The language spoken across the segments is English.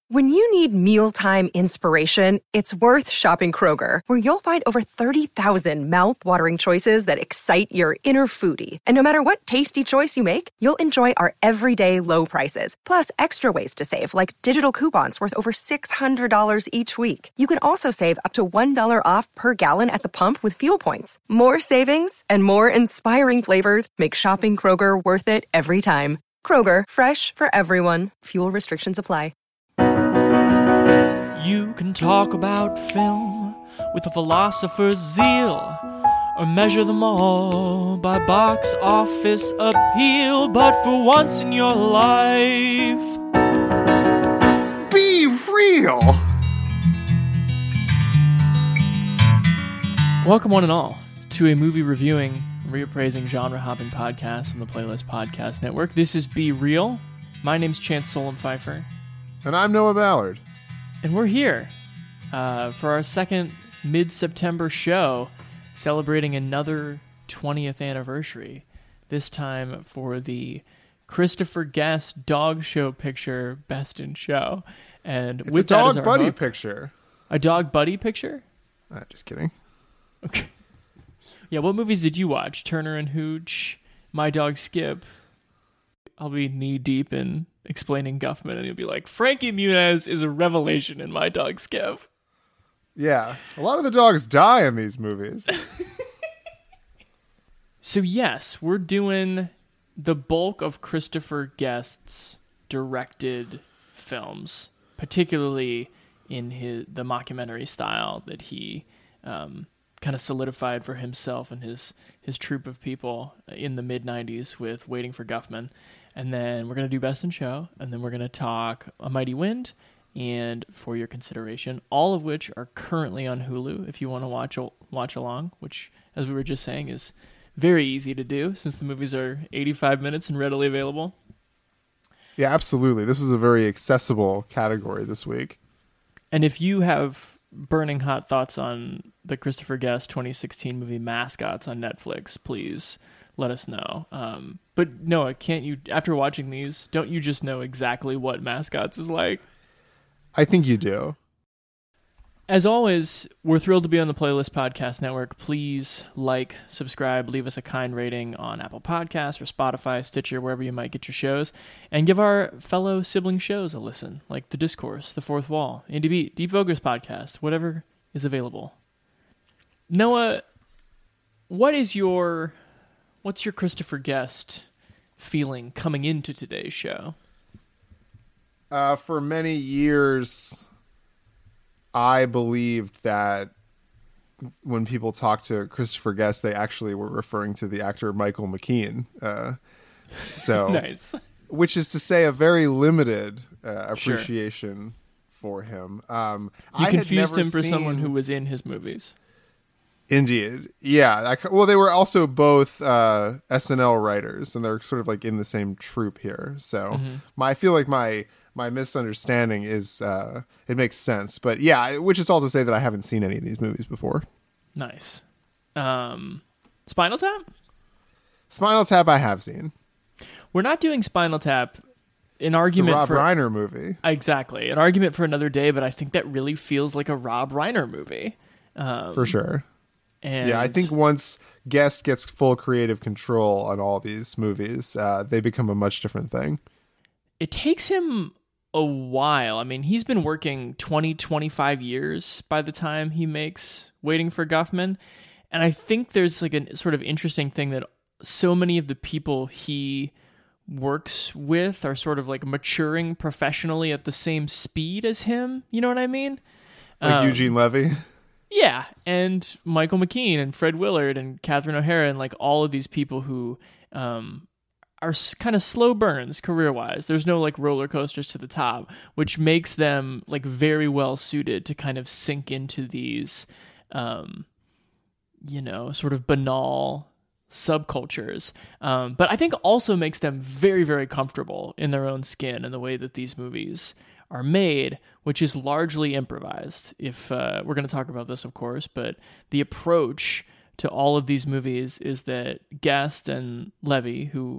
When you need mealtime inspiration, it's worth shopping Kroger, where you'll find over 30,000 mouth-watering choices that excite your inner foodie. And no matter what tasty choice you make, you'll enjoy our everyday low prices, plus extra ways to save, like digital coupons worth over $600 each week. You can also save up to $1 off per gallon at the pump with fuel points. More savings and more inspiring flavors make shopping Kroger worth it every time. Kroger, fresh for everyone. Fuel restrictions apply. You can talk about film with a philosopher's zeal, or measure them all by box office appeal. But for once in your life, be real! Welcome one and all to a movie reviewing, reappraising, genre-hopping podcast on the Playlist Podcast Network. This is Be Real. My name's Chance Solon-Pfeiffer. And I'm Noah Ballard. And we're here for our second mid-September show, celebrating another 20th anniversary, this time for the Christopher Guest dog show picture Best in Show. And it's with a dog that buddy hook, picture. A dog buddy picture? Just kidding. Okay. Yeah, what movies did you watch? Turner and Hooch, My Dog Skip. I'll be knee-deep in explaining Guffman, and he'll be like, Frankie Muniz is a revelation in My Dog Skip. Yeah, a lot of the dogs die in these movies. So yes, we're doing the bulk of Christopher Guest's directed films, particularly in the mockumentary style that he kind of solidified for himself and his troupe of people in the mid-90s with Waiting for Guffman. And then we're going to do Best in Show, and then we're going to talk A Mighty Wind and For Your Consideration, all of which are currently on Hulu if you want to watch along, which, as we were just saying, is very easy to do since the movies are 85 minutes and readily available. Yeah, absolutely. This is a very accessible category this week. And if you have burning hot thoughts on the Christopher Guest 2016 movie Mascots on Netflix, please let us know. But Noah, can't you, after watching these, don't you just know exactly what Mascots is like? I think you do. As always, we're thrilled to be on the Playlist Podcast Network. Please like, subscribe, leave us a kind rating on Apple Podcasts or Spotify, Stitcher, wherever you might get your shows, and give our fellow sibling shows a listen, like The Discourse, The Fourth Wall, Indie Beat, Deep Vogers Podcast, whatever is available. Noah, what's your Christopher Guest feeling coming into today's show? For many years, I believed that when people talked to Christopher Guest, they actually were referring to the actor Michael McKean. Nice. Which is to say a very limited appreciation for him. You confused him for someone who was in his movies. Indeed. Yeah. Well, they were also both SNL writers, and they're sort of like in the same troupe here. So I feel like my misunderstanding is it makes sense. But yeah, which is all to say that I haven't seen any of these movies before. Nice. Spinal Tap? Spinal Tap I have seen. We're not doing Spinal Tap. An argument it's a Rob Reiner movie. Exactly. An argument for another day, but I think that really feels like a Rob Reiner movie. For sure. And yeah, I think once Guest gets full creative control on all these movies, they become a much different thing. It takes him a while. I mean, he's been working 20, 25 years by the time he makes Waiting for Guffman. And I think there's like a sort of interesting thing that so many of the people he works with are sort of like maturing professionally at the same speed as him. You know what I mean? Like Eugene Levy? Yeah, and Michael McKean and Fred Willard and Catherine O'Hara and like all of these people who are kind of slow burns career-wise. There's no like roller coasters to the top, which makes them like very well suited to kind of sink into these, sort of banal subcultures. But I think also makes them very, very comfortable in their own skin and the way that these movies are made, which is largely improvised. If we're going to talk about this, of course, but the approach to all of these movies is that Guest and Levy, who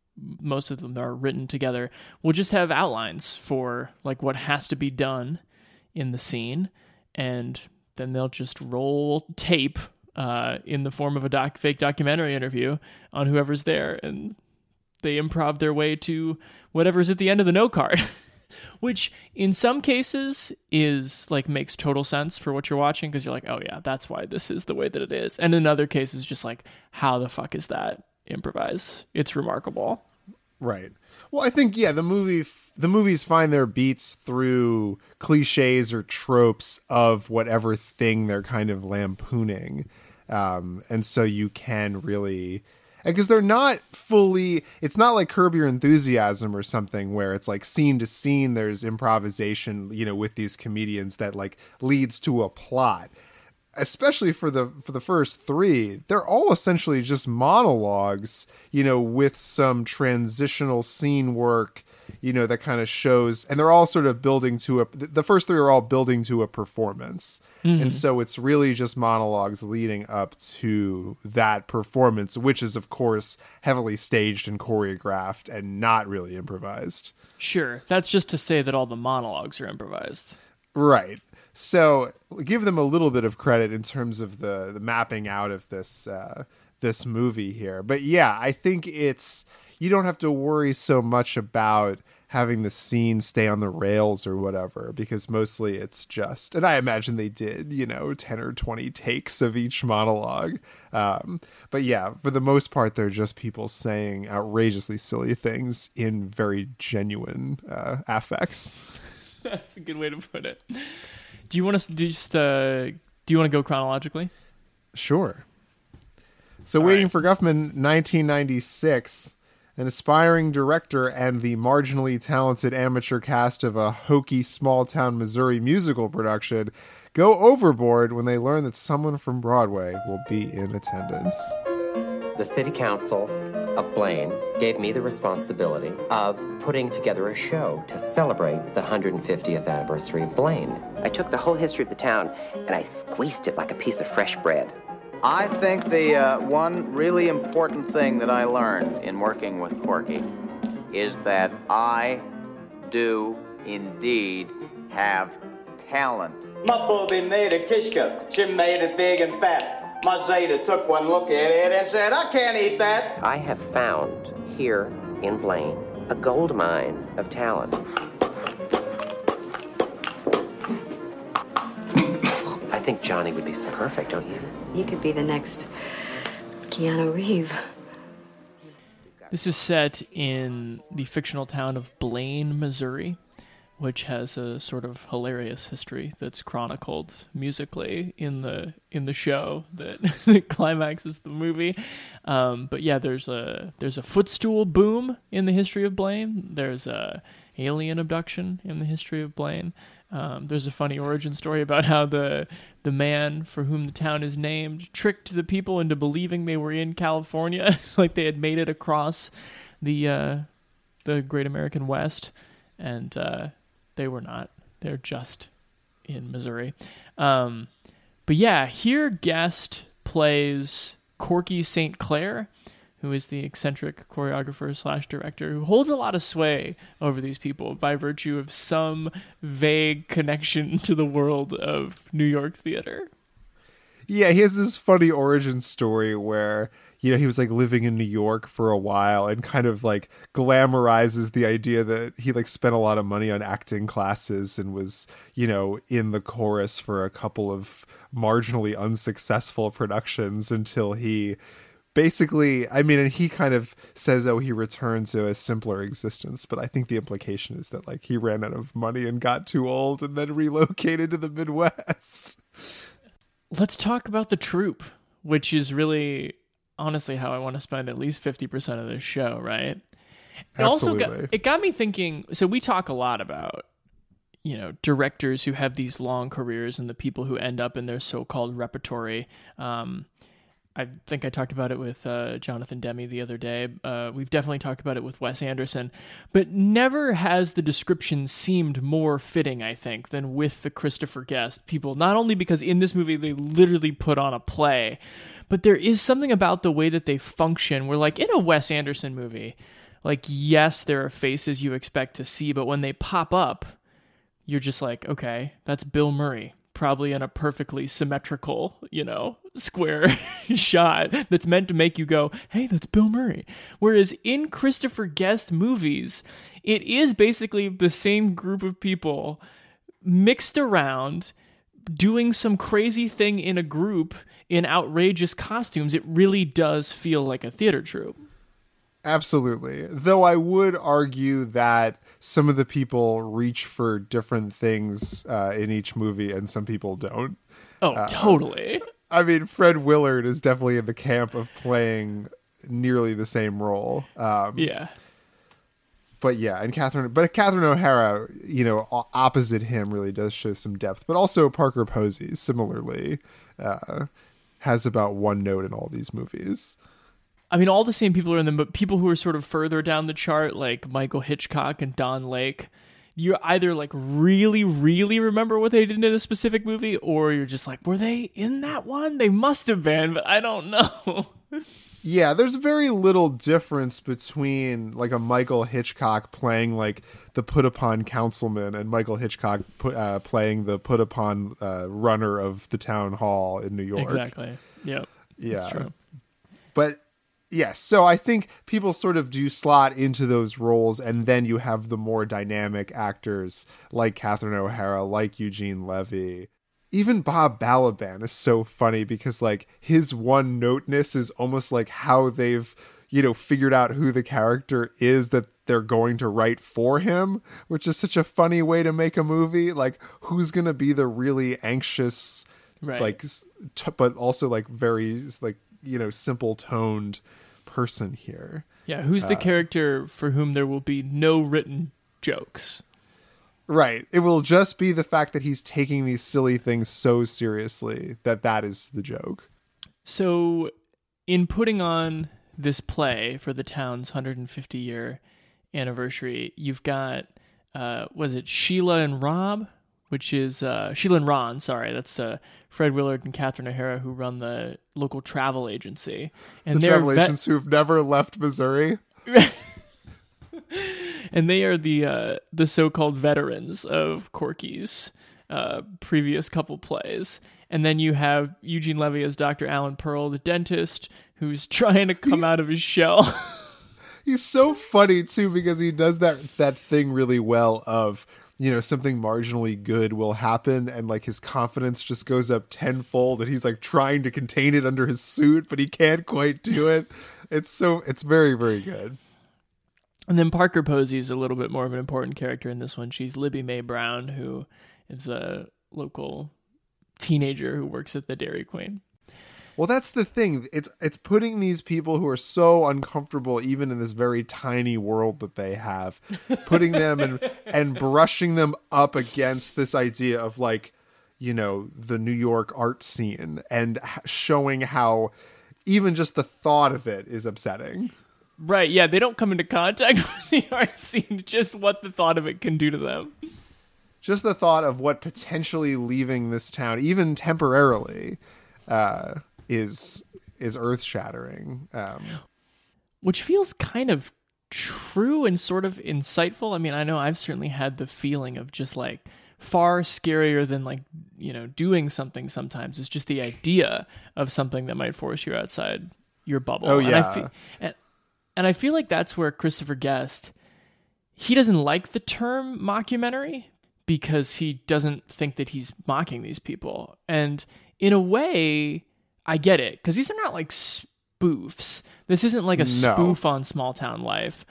most of them are written together, will just have outlines for like what has to be done in the scene, and then they'll just roll tape in the form of a fake documentary interview on whoever's there, and they improv their way to whatever's at the end of the note card. Which in some cases is like makes total sense for what you're watching, because you're like, oh yeah, that's why this is the way that it is. And in other cases, just like, how the fuck is that improvised? It's remarkable. Right. Well, I think, yeah, the movies find their beats through cliches or tropes of whatever thing they're kind of lampooning. And so you can really, because they're not fully, it's not like Curb Your Enthusiasm or something where it's like scene to scene, there's improvisation, with these comedians that like leads to a plot. Especially for the first three, they're all essentially just monologues, with some transitional scene work, that kind of shows, and they're all sort of building to the first three are all building to a performance. Mm-hmm. And so it's really just monologues leading up to that performance, which is of course heavily staged and choreographed and not really improvised. Sure. That's just to say that all the monologues are improvised. Right. So give them a little bit of credit in terms of the mapping out of this movie here. But yeah, I think you don't have to worry so much about having the scene stay on the rails or whatever, because mostly it's just, and I imagine they did, 10 or 20 takes of each monologue. But yeah, for the most part, they're just people saying outrageously silly things in very genuine affects. That's a good way to put it. Do you want to go chronologically? Sure. So Waiting for Guffman, 1996, an aspiring director and the marginally talented amateur cast of a hokey small-town Missouri musical production go overboard when they learn that someone from Broadway will be in attendance. The City Council of Blaine gave me the responsibility of putting together a show to celebrate the 150th anniversary of Blaine. I took the whole history of the town and I squeezed it like a piece of fresh bread. I think the one really important thing that I learned in working with Corky is that I do indeed have talent. My booby made a kishka. She made it big and fat. My Zeta took one look at it and said, I can't eat that. I have found here in Blaine a gold mine of talent. I think Johnny would be so perfect, don't you? He could be the next Keanu Reeves. This is set in the fictional town of Blaine, Missouri, which has a sort of hilarious history that's chronicled musically in the show that climaxes the movie. But yeah, there's a footstool boom in the history of Blaine. There's a alien abduction in the history of Blaine. There's a funny origin story about how the man for whom the town is named tricked the people into believing they were in California, like they had made it across the Great American West, and they were not. They're just in Missouri. But yeah, here Guest plays Corky St. Clair, who is the eccentric choreographer / director who holds a lot of sway over these people by virtue of some vague connection to the world of New York theater. Yeah, he has this funny origin story where, he was like living in New York for a while and kind of like glamorizes the idea that he like spent a lot of money on acting classes and was, in the chorus for a couple of marginally unsuccessful productions until he basically, and he kind of says, he returned to a simpler existence, but I think the implication is that like he ran out of money and got too old and then relocated to the Midwest. Let's talk about the troupe, which is really honestly how I want to spend at least 50% of this show, right? Absolutely. It got me thinking, so we talk a lot about, directors who have these long careers and the people who end up in their so-called repertory. I think I talked about it with Jonathan Demme the other day. We've definitely talked about it with Wes Anderson, but never has the description seemed more fitting, I think, than with the Christopher Guest people. Not only because in this movie they literally put on a play, but there is something about the way that they function where, like, in a Wes Anderson movie, like, yes, there are faces you expect to see, but when they pop up, you're just like, okay, that's Bill Murray, probably in a perfectly symmetrical, square shot that's meant to make you go, hey, that's Bill Murray. Whereas in Christopher Guest movies, it is basically the same group of people mixed around doing some crazy thing in a group in outrageous costumes. It really does feel like a theater troupe. Absolutely. Though I would argue that some of the people reach for different things in each movie and some people don't. Oh, totally. I mean, Fred Willard is definitely in the camp of playing nearly the same role. Yeah. But yeah, and Catherine O'Hara, opposite him really does show some depth. But also Parker Posey, similarly, has about one note in all these movies. I mean, all the same people are in them, but people who are sort of further down the chart, like Michael Hitchcock and Don Lake, you either like really, really remember what they did in a specific movie, or you're just like, were they in that one? They must have been, but I don't know. Yeah, there's very little difference between like a Michael Hitchcock playing like the put upon councilman and Michael Hitchcock playing the put upon runner of the town hall in New York. Exactly. Yep. Yeah. That's true. But yes, so I think people sort of do slot into those roles, and then you have the more dynamic actors like Catherine O'Hara, like Eugene Levy. Even Bob Balaban is so funny because like his one noteness is almost like how they've, figured out who the character is that they're going to write for him, which is such a funny way to make a movie. Like, who's going to be the really anxious, Right. like, but also like very like, simple toned person here. Yeah, who's the character for whom there will be no written jokes? Right. It will just be the fact that he's taking these silly things so seriously that is the joke. So, in putting on this play for the town's 150-year anniversary, you've got, was it Sheila and Rob? Which is Sheila and Ron, sorry. That's Fred Willard and Catherine O'Hara, who run the local travel agency. And the travel agents who've never left Missouri. And they are the so-called veterans of Corky's previous couple plays. And then you have Eugene Levy as Dr. Alan Pearl, the dentist, who's trying to come out of his shell. He's so funny, too, because he does that thing really well of, something marginally good will happen, and like his confidence just goes up tenfold, and he's like trying to contain it under his suit, but he can't quite do it. It's very, very good. And then Parker Posey is a little bit more of an important character in this one. She's Libby Mae Brown, who is a local teenager who works at the Dairy Queen. Well, that's the thing. It's putting these people who are so uncomfortable, even in this very tiny world that they have, putting them and brushing them up against this idea of like, the New York art scene, and showing how even just the thought of it is upsetting. Right, yeah, they don't come into contact with the art scene, just what the thought of it can do to them. Just the thought of what potentially leaving this town, even temporarily, is earth-shattering. Which feels kind of true and sort of insightful. I mean, I know I've certainly had the feeling of just like far scarier than like, doing something sometimes. It's just the idea of something that might force you outside your bubble. Oh, yeah. And I feel like that's where Christopher Guest, he doesn't like the term mockumentary because he doesn't think that he's mocking these people. And in a way, I get it, because these are not like spoofs. This isn't like a spoof on small town life.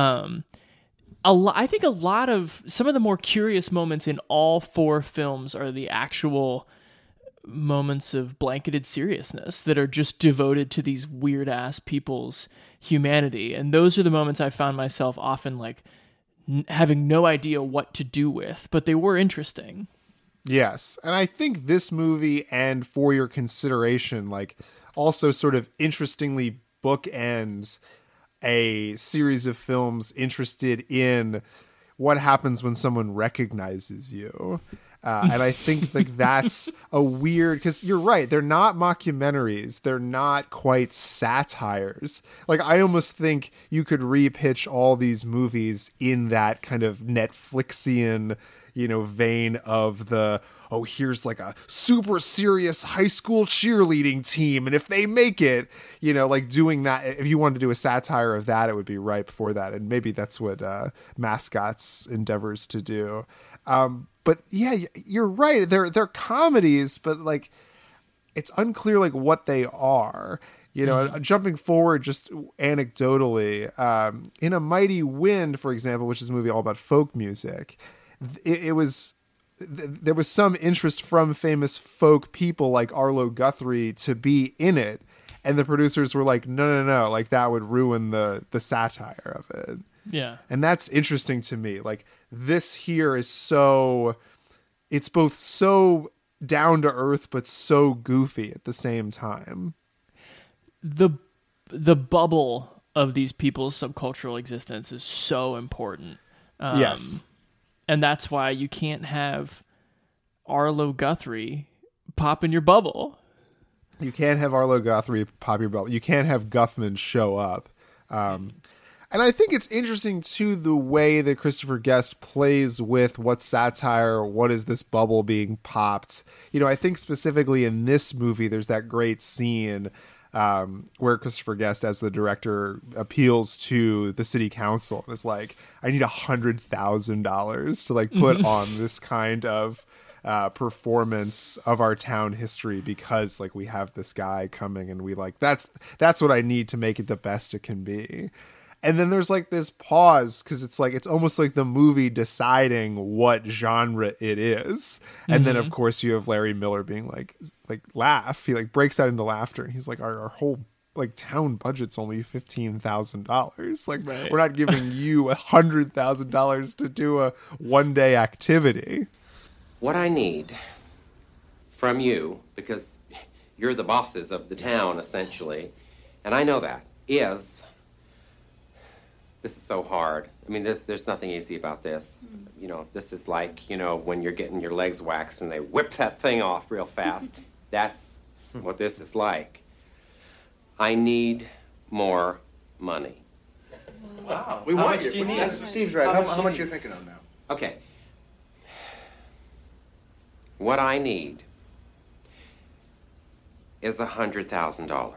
I think a lot of some of the more curious moments in all four films are the actual moments of blanketed seriousness that are just devoted to these weird ass people's humanity. And those are the moments I found myself often like having no idea what to do with, but they were interesting. Yes. And I think this movie, and For Your Consideration, like also sort of interestingly bookends a series of films interested in what happens when someone recognizes you. And I think like that's a weird, because you're right, they're not mockumentaries, they're not quite satires. Like I almost think you could repitch all these movies in that kind of Netflixian, vein of the, oh, here's like a super serious high school cheerleading team, and if they make it, like doing that. If you wanted to do a satire of that, it would be ripe for that, and maybe that's what Mascots endeavors to do. But yeah, you're right. They're comedies, but like it's unclear like what they are. Jumping forward just anecdotally, in A Mighty Wind, for example, which is a movie all about folk music, there was some interest from famous folk people like Arlo Guthrie to be in it, and the producers were like, no, like that would ruin the satire of it. Yeah. And that's interesting to me. Like this here is it's both so down to earth, but so goofy at the same time. The bubble of these people's subcultural existence is so important. Yes. And that's why you can't have Arlo Guthrie pop in your bubble. You can't have Arlo Guthrie pop your bubble. You can't have Guffman show up. And I think it's interesting, too, the way that Christopher Guest plays with what satire, what is this bubble being popped. I think specifically in this movie, there's that great scene where Christopher Guest, as the director, appeals to the city council and is like, I need $100,000 to like put on this kind of performance of our town history, because like we have this guy coming and we like, that's what I need to make it the best it can be. And then there's like this pause, because it's almost like the movie deciding what genre it is. And then of course you have Larry Miller being like laugh. He like breaks out into laughter, and he's like, our whole like town budget's only $15,000. Like We're not giving you $100,000 to do a one-day activity. What I need from you, because you're the bosses of the town essentially, and I know that, is... This is so hard. I mean, there's nothing easy about this. This is like, when you're getting your legs waxed and they whip that thing off real fast. That's what this is like. I need more money. Wow. We want you. Steve's right. How much are you thinking of now? Okay. What I need is $100,000.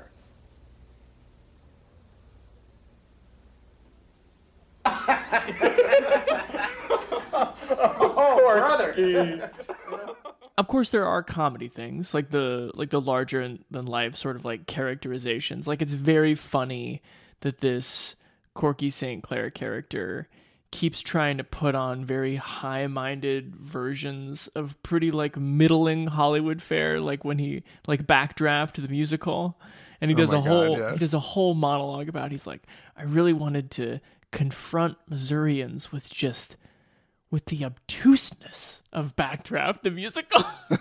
Oh, brother. Of course, there are comedy things like the larger than life sort of like characterizations. Like it's very funny that this Corky St. Clair character keeps trying to put on very high-minded versions of pretty like middling Hollywood fare, like when he like Backdraft, the musical, and he does he does a whole monologue about, he's like, I really wanted to confront Missourians with the obtuseness of Backdraft, the musical.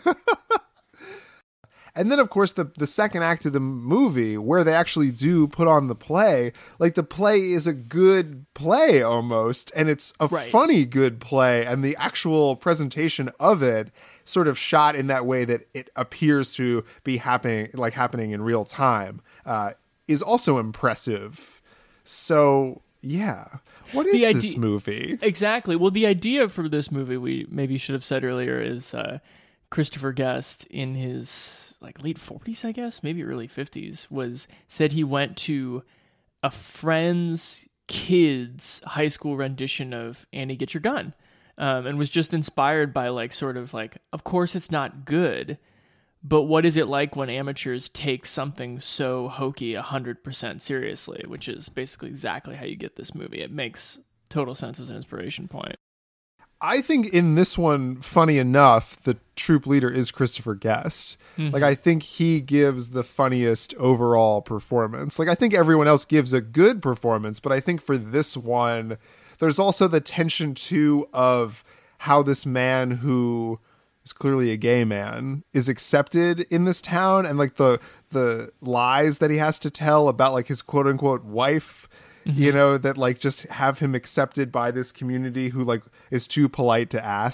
And then, of course, the second act of the movie, where they actually do put on the play, like the play is a good play almost, and it's a funny good play, and the actual presentation of it, sort of shot in that way that it appears to be happening in real time, is also impressive. So, yeah. What is this movie? Exactly. Well, the idea for this movie, we maybe should have said earlier, is Christopher Guest in his like late 40s, I guess, maybe early 50s, said he went to a friend's kid's high school rendition of Annie Get Your Gun, and was just inspired by like sort of like, of course it's not good, but what is it like when amateurs take something so hokey 100% seriously, which is basically exactly how you get this movie. It makes total sense as an inspiration point. I think in this one, funny enough, the troop leader is Christopher Guest. Mm-hmm. Like, I think he gives the funniest overall performance. Like, I think everyone else gives a good performance, but I think for this one, there's also the tension, too, of how this man who is clearly a gay man is accepted in this town, and like the lies that he has to tell about like his quote unquote wife, that like just have him accepted by this community who like is too polite to ask.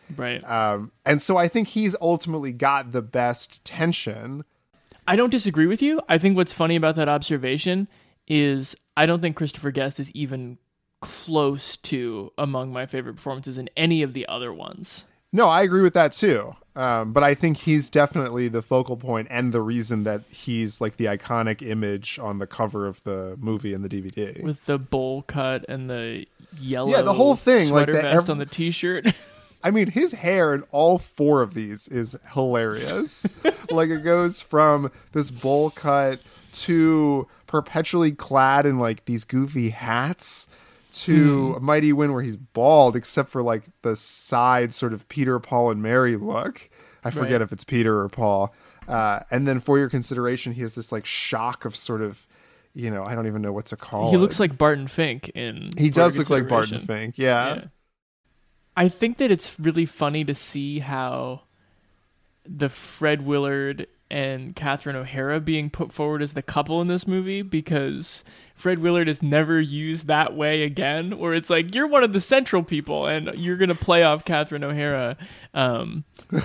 Right. And so I think he's ultimately got the best tension. I don't disagree with you. I think what's funny about that observation is I don't think Christopher Guest is even close to among my favorite performances in any of the other ones. No, I agree with that too. But I think he's definitely the focal point and the reason that he's like the iconic image on the cover of the movie and the DVD. With the bowl cut and the yellow the whole thing, sweater like vest on the t-shirt. I mean, his hair in all four of these is hilarious. Like, it goes from this bowl cut to perpetually clad in like these goofy hats to Mighty Wind where he's bald, except for like the side sort of Peter, Paul, and Mary look. I forget if it's Peter or Paul. And then For Your Consideration, he has this like shock of sort of, I don't even know what to call it. He looks like Barton Fink in He For Your does look like Barton Consideration. Fink, yeah. I think that it's really funny to see how the Fred Willard and Catherine O'Hara being put forward as the couple in this movie, because Fred Willard is never used that way again, where it's like, you're one of the central people and you're going to play off Catherine O'Hara. I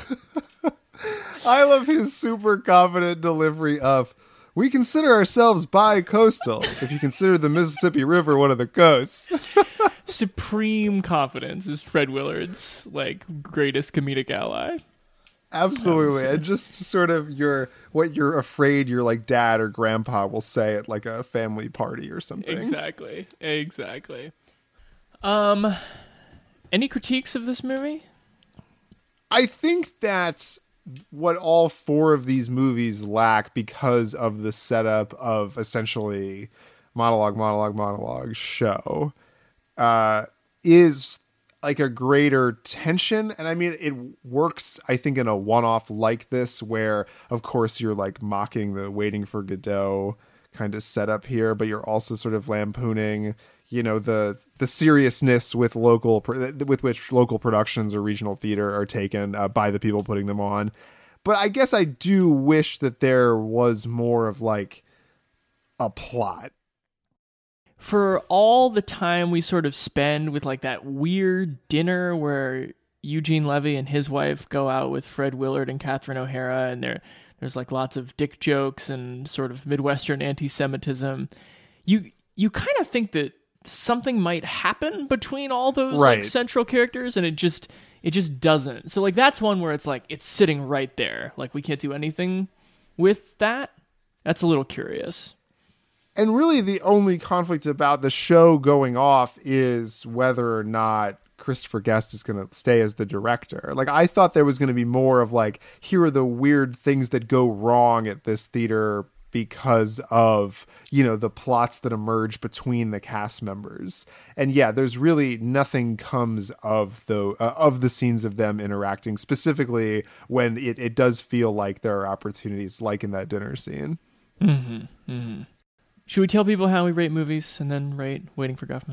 love his super confident delivery of, we consider ourselves bi-coastal if you consider the Mississippi River one of the coasts. Supreme confidence is Fred Willard's like greatest comedic ally. Absolutely. And just sort of what you're afraid your like dad or grandpa will say at like a family party or something. Exactly. Any critiques of this movie? I think that's what all four of these movies lack because of the setup of essentially monologue show is like a greater tension. And I mean, it works, I think, in a one-off like this, where of course you're like mocking the Waiting for Godot kind of setup here, but you're also sort of lampooning, the seriousness with which local productions or regional theater are taken by the people putting them on. But I guess I do wish that there was more of like a plot. For all the time we sort of spend with like that weird dinner where Eugene Levy and his wife go out with Fred Willard and Catherine O'Hara, and there's like lots of dick jokes and sort of Midwestern anti-Semitism, you kind of think that something might happen between all those like central characters, and it just doesn't. So like that's one where it's like it's sitting right there, like we can't do anything with that. That's a little curious. And really the only conflict about the show going off is whether or not Christopher Guest is going to stay as the director. Like, I thought there was going to be more of like, here are the weird things that go wrong at this theater because of, the plots that emerge between the cast members. And yeah, there's really nothing comes of the scenes of them interacting, specifically when it does feel like there are opportunities like in that dinner scene. Should we tell people how we rate movies and then rate Waiting for Guffman?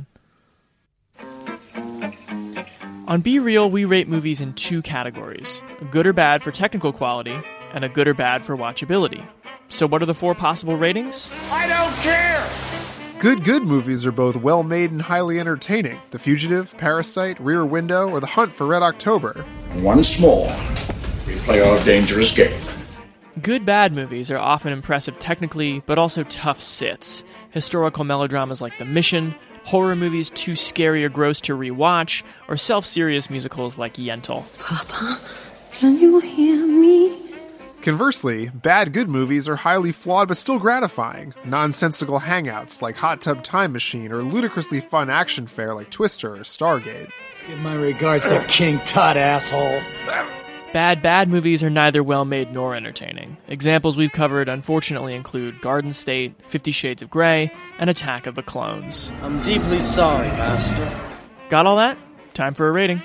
On Be Real, we rate movies in two categories: a good or bad for technical quality, and a good or bad for watchability. So what are the four possible ratings? I don't care! Good movies are both well-made and highly entertaining. The Fugitive, Parasite, Rear Window, or The Hunt for Red October. Once more, we play our dangerous game. Good bad movies are often impressive technically, but also tough sits. Historical melodramas like The Mission, horror movies too scary or gross to rewatch, or self-serious musicals like Yentl. Papa, can you hear me? Conversely, bad good movies are highly flawed but still gratifying. Nonsensical hangouts like Hot Tub Time Machine, or ludicrously fun action fare like Twister or Stargate. Give my regards to King Tut, asshole. Bad movies are neither well-made nor entertaining. Examples we've covered unfortunately include Garden State, 50 Shades of Grey, and Attack of the Clones. I'm deeply sorry, Master. Got all that? Time for a rating.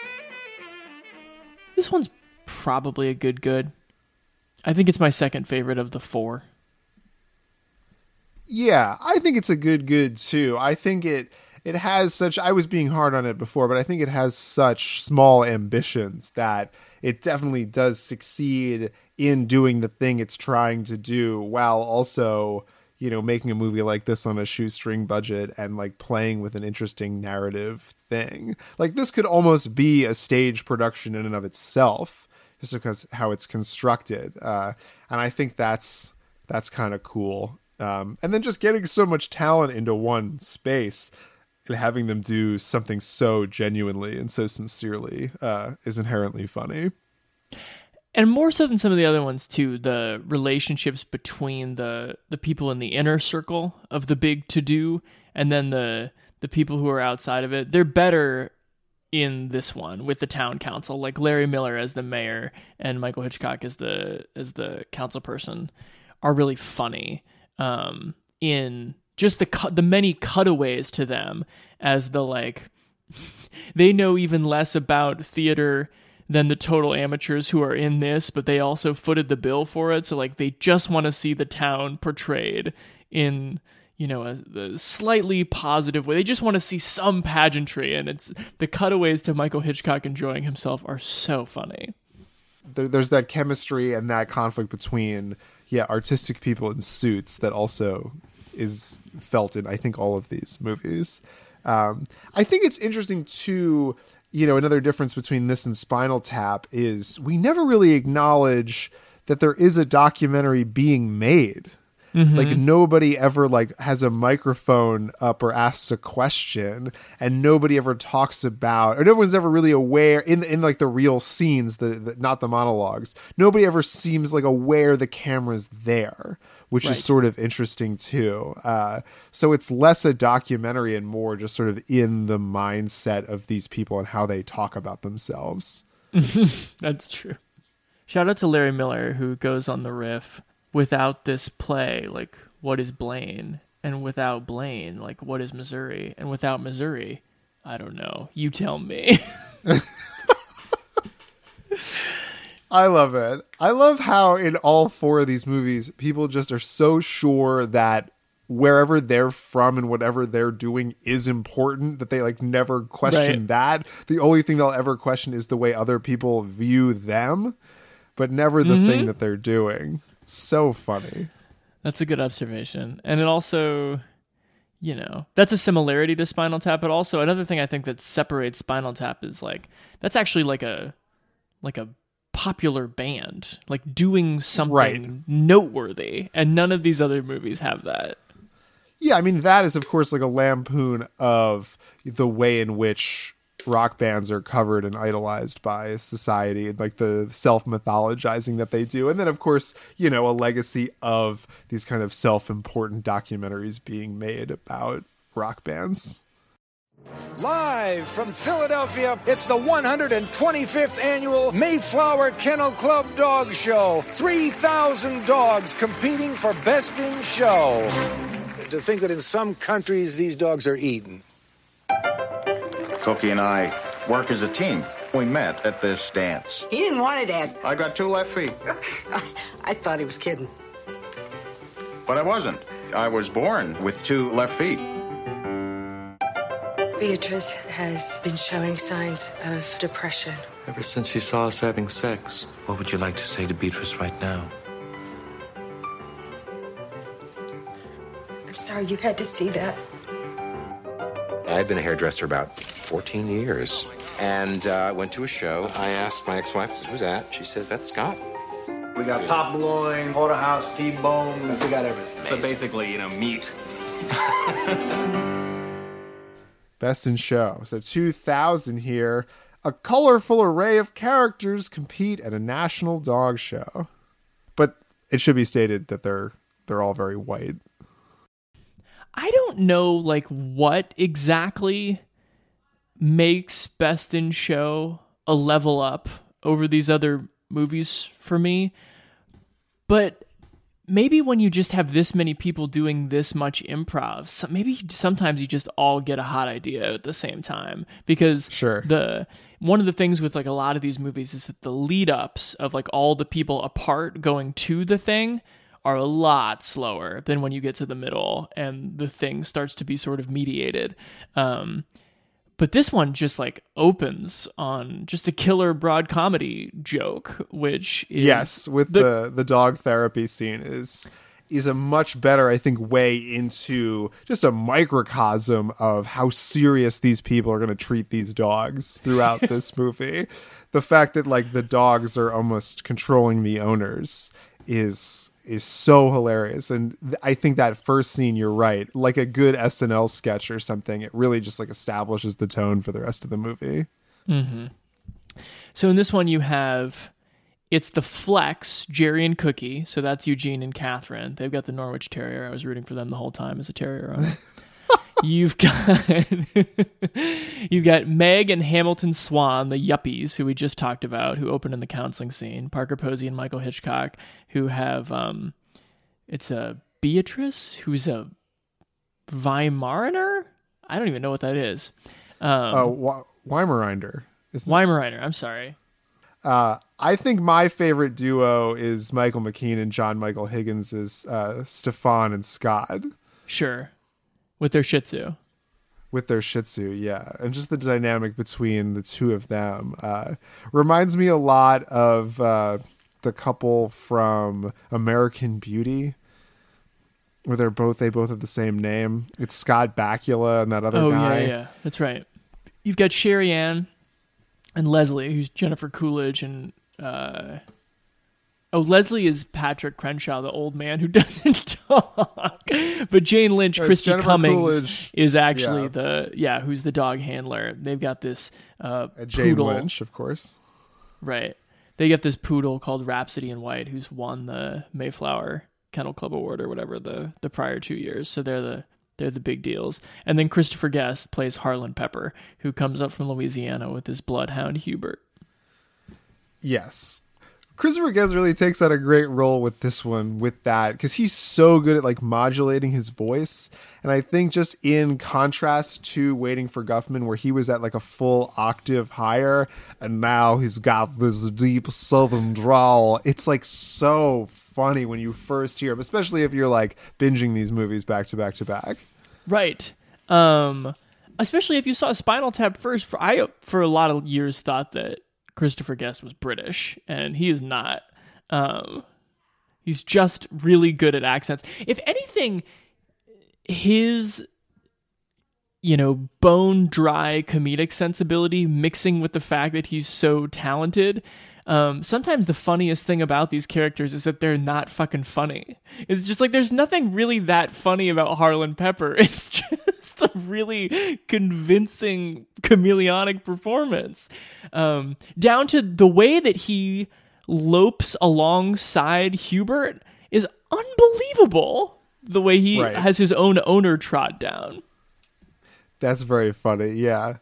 This one's probably a good. I think it's my second favorite of the four. Yeah, I think it's a good too. I think it has such, I was being hard on it before, but I think it has such small ambitions that it definitely does succeed in doing the thing it's trying to do, while also, making a movie like this on a shoestring budget and like playing with an interesting narrative thing. Like this could almost be a stage production in and of itself, just because how it's constructed. And I think that's kind of cool. And then just getting so much talent into one space and having them do something so genuinely and so sincerely is inherently funny. And more so than some of the other ones too, the relationships between the people in the inner circle of the big to-do and then the people who are outside of it, they're better in this one with the town council, like Larry Miller as the mayor and Michael Hitchcock as the council person are really funny in just the many cutaways to them as the like they know even less about theater than the total amateurs who are in this, but they also footed the bill for it. So like they just want to see the town portrayed in, a slightly positive way. They just want to see some pageantry, and it's the cutaways to Michael Hitchcock enjoying himself are so funny. There's that chemistry and that conflict between artistic people in suits that also is felt in, I think, all of these movies. I think it's interesting too. Another difference between this and Spinal Tap is we never really acknowledge that there is a documentary being made. Mm-hmm. Like nobody ever like has a microphone up or asks a question, and nobody ever talks about, or no one's ever really aware in like the real scenes, the not the monologues. Nobody ever seems like aware the camera's there, which is sort of interesting too. So it's less a documentary and more just sort of in the mindset of these people and how they talk about themselves. That's true. Shout out to Larry Miller, who goes on the riff. Without this play, like, what is Blaine? And without Blaine, like, what is Missouri? And without Missouri, I don't know. You tell me. I love it. I love how in all four of these movies, people just are so sure that wherever they're from and whatever they're doing is important that they like never question that. The only thing they'll ever question is the way other people view them, but never the thing that they're doing. So funny. That's a good observation. And it also, that's a similarity to Spinal Tap, but also another thing I think that separates Spinal Tap is like, that's actually like a popular band, like doing something noteworthy. And none of these other movies have that. Yeah, I mean, that is, of course, like a lampoon of the way in which rock bands are covered and idolized by society, and like the self-mythologizing that they do. And then, of course, a legacy of these kind of self-important documentaries being made about rock bands. Live from Philadelphia, it's the 125th annual Mayflower Kennel Club Dog Show. 3,000 dogs competing for Best in Show. To think that in some countries, these dogs are eaten. Cookie and I work as a team. We met at this dance. He didn't want to dance. I got 2 left feet. I thought he was kidding. But I wasn't. I was born with 2 left feet. Beatrice has been showing signs of depression. Ever since she saw us having sex. What would you like to say to Beatrice right now? I'm sorry you had to see that. I've been a hairdresser about 14 years. And went to a show. I asked my ex-wife, I said, who's that? She says, that's Scott. We got top loin, porterhouse, T-bone. We got everything. So basically, meat. Best in Show. So 2000 here. A colorful array of characters compete at a national dog show. But it should be stated that they're all very white. I don't know like what exactly makes Best in Show a level up over these other movies for me, but maybe when you just have this many people doing this much improv, maybe sometimes you just all get a hot idea at the same time, because one of the things with like a lot of these movies is that the lead ups of like all the people apart going to the thing are a lot slower than when you get to the middle and the thing starts to be sort of mediated. But this one just like opens on just a killer broad comedy joke, which is... Yes, with the dog therapy scene is a much better, I think, way into just a microcosm of how serious these people are going to treat these dogs throughout this movie. The fact that like the dogs are almost controlling the owners is so hilarious. And I think that first scene, you're right, like a good SNL sketch or something, it really just like establishes the tone for the rest of the movie. Mm-hmm. So in this one you have, it's the Flex, Jerry and Cookie. So that's Eugene and Catherine. They've got the Norwich Terrier. I was rooting for them the whole time as a terrier owner. You've got Meg and Hamilton Swan, the yuppies who we just talked about, who open in the counseling scene. Parker Posey and Michael Hitchcock, who have it's a Beatrice, who's a Weimaraner. I don't even know what that is. Weimaraner. Weimaraner. I'm sorry. I think my favorite duo is Michael McKean and John Michael Higgins as Stefan and Scott. Sure. With their Shih Tzu. Yeah. And just the dynamic between the two of them reminds me a lot of the couple from American Beauty, where they both have the same name. It's Scott Bakula and that other guy. Yeah. That's right. You've got Sherry Ann and Leslie, who's Jennifer Coolidge, and Leslie is Patrick Crenshaw, the old man who doesn't talk. But Jane Lynch, Christy Jennifer Cummings Coolidge, is actually who's the dog handler. They've got this Jane poodle. Lynch, of course. Right. They get this poodle called Rhapsody in White, who's won the Mayflower Kennel Club Award or whatever the prior 2 years. So they're the big deals. And then Christopher Guest plays Harlan Pepper, who comes up from Louisiana with his bloodhound Hubert. Yes. Christopher Guest really takes on a great role with this one, with that, because he's so good at like modulating his voice. And I think just in contrast to Waiting for Guffman, where he was at like a full octave higher, and now he's got this deep southern drawl. It's like so funny when you first hear him, especially if you're like binging these movies back to back to back. Right. Especially if you saw Spinal Tap first. For a lot of years thought that Christopher Guest was British, and he is not. He's just really good at accents. If anything, his bone dry comedic sensibility mixing with the fact that he's so talented, sometimes the funniest thing about these characters is that they're not fucking funny. It's just like there's nothing really that funny about Harlan Pepper. It's just a really convincing chameleonic performance. Down to the way that he lopes alongside Hubert is unbelievable. The way he has his own owner trot down. That's very funny, yeah.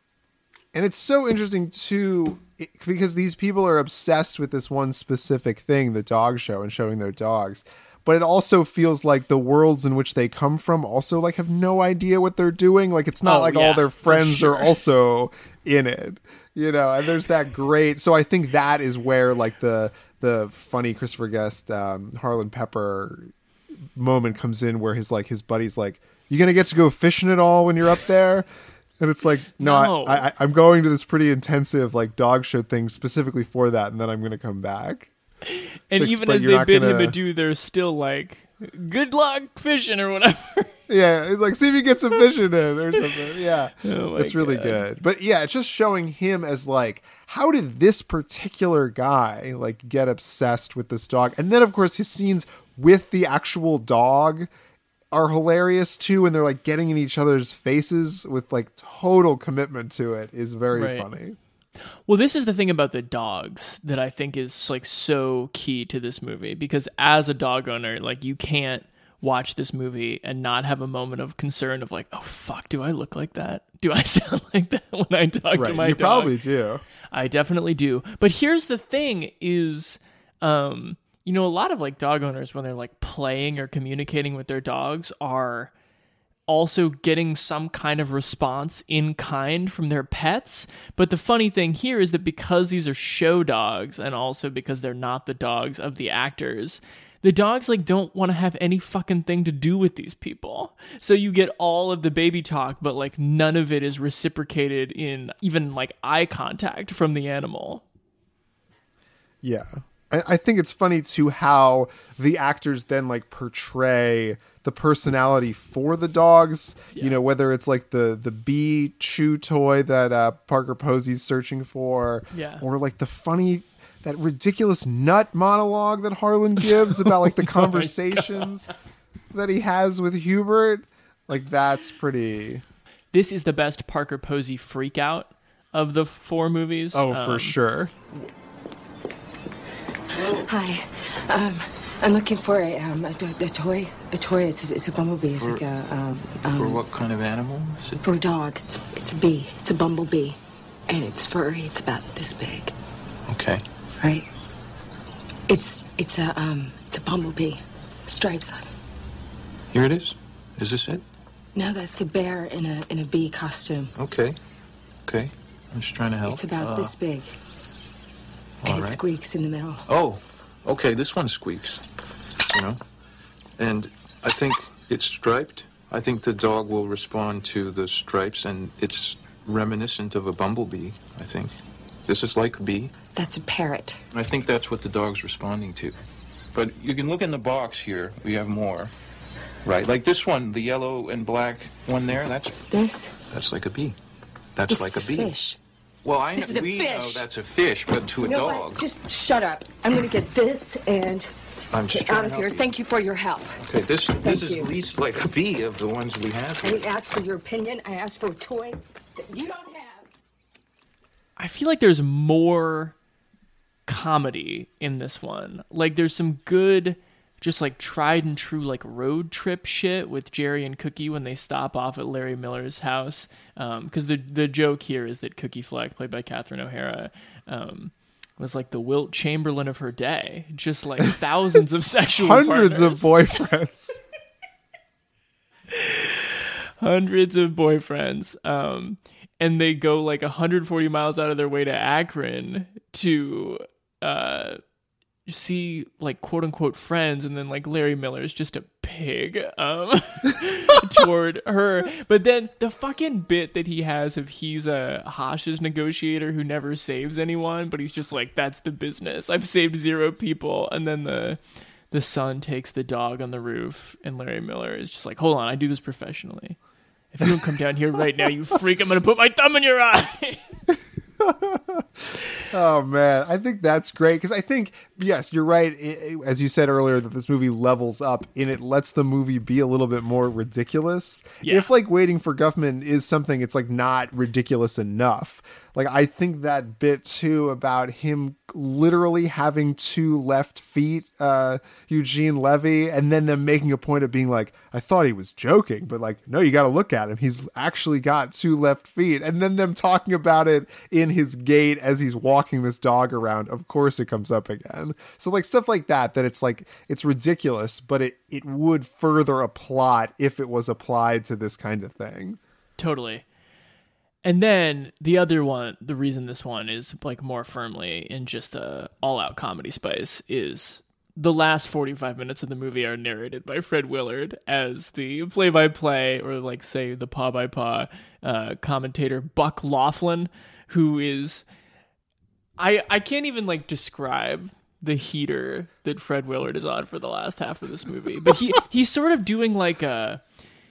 And it's so interesting too, because these people are obsessed with this one specific thing, the dog show, and showing their dogs. But it also feels like the worlds in which they come from also like have no idea what they're doing. Like it's not all their friends are also in it, and there's that great. So I think that is where like the funny Christopher Guest, Harlan Pepper moment comes in, where his buddy's like, "You going to get to go fishing at all when you're up there?" And it's like, no. I'm going to this pretty intensive like dog show thing specifically for that, and then I'm going to come back. And even as they bid him adieu, they're still like, "Good luck fishing," or whatever. Yeah, it's like, see if you get some fishing in or something. Yeah, it's really good. But yeah, it's just showing him as like, how did this particular guy like get obsessed with this dog? And then of course his scenes with the actual dog are hilarious too, and they're like getting in each other's faces with like total commitment to it is very funny. Well, this is the thing about the dogs that I think is like so key to this movie, because as a dog owner, like you can't watch this movie and not have a moment of concern of like, oh fuck, do I look like that? Do I sound like that when I talk to my dog? You probably do. I definitely do. But here's the thing is, a lot of like dog owners, when they're like playing or communicating with their dogs, are also getting some kind of response in kind from their pets. But the funny thing here is that because these are show dogs, and also because they're not the dogs of the actors, the dogs like don't want to have any fucking thing to do with these people. So you get all of the baby talk, but like none of it is reciprocated in even like eye contact from the animal. Yeah. I think it's funny too how the actors then like portray the personality for the dogs. You know, whether it's like the bee chew toy that Parker Posey's searching for, or like that ridiculous nut monologue that Harlan gives about like the conversations that he has with Hubert. Like that's pretty. This is the best Parker Posey freak out of the 4 movies. Oh, for sure. Hi, I'm looking for a toy. A toy. It's a bumblebee. It's like a for what kind of animal is it? For a dog. It's a bee. It's a bumblebee, and it's furry. It's about this big. Okay. Right. It's a bumblebee. Stripes on it. Here it is. Is this it? No, that's the bear in a bee costume. Okay. I'm just trying to help. It's about this big. And it squeaks in the middle. Oh, okay, this one squeaks, you know. And I think it's striped. I think the dog will respond to the stripes, and it's reminiscent of a bumblebee, I think. This is like a bee. That's a parrot. I think that's what the dog's responding to. But you can look in the box here. We have more, right? Like this one, the yellow and black one there, that's like a bee. That's like a bee. Fish. Well, I This know is a we fish. know that's a fish, but to a dog. What? Just shut up. I'm going to get this and I'm just get out trying of to here. help you. Thank you for your help. Okay, this is you. least like a bee of the ones we have I here. didn't ask for your opinion. I asked for a toy that you don't have. I feel like there's more comedy in this one. Like there's some good, just like tried and true like road trip shit with Jerry and Cookie when they stop off at Larry Miller's house. Because the joke here is that Cookie Fleck, played by Catherine O'Hara, was like the Wilt Chamberlain of her day. Just like thousands of sexual Hundreds partners. of boyfriends. Hundreds of boyfriends. And they go like 140 miles out of their way to Akron to see like quote unquote friends, and then like Larry Miller is just a pig toward her. But then the fucking bit that he has of he's a hostage negotiator who never saves anyone, but he's just like, that's the business. I've saved 0 people. And then the son takes the dog on the roof, and Larry Miller is just like, hold on, I do this professionally. If you don't come down here right now, you freak, I'm going to put my thumb in your eye. Oh man, I think that's great because I think, yes, you're right. As you said earlier, that this movie levels up and it lets the movie be a little bit more ridiculous. Yeah. If like Waiting for Guffman is something, it's like not ridiculous enough. Like I think that bit too about him literally having 2 left feet, Eugene Levy, and then them making a point of being like, I thought he was joking, but like, no, you got to look at him. He's actually got 2 left feet. And then them talking about it in his gait as he's walking this dog around. Of course it comes up again. So like stuff like that it's like, it's ridiculous, but it would further a plot if it was applied to this kind of thing. Totally. And then the other one, the reason this one is like more firmly in just a all-out comedy spice is the last 45 minutes of the movie are narrated by Fred Willard as the play-by-play, or like say the paw-by-paw commentator Buck Laughlin, who is, I can't even like describe the heater that Fred Willard is on for the last half of this movie, but he's sort of doing like a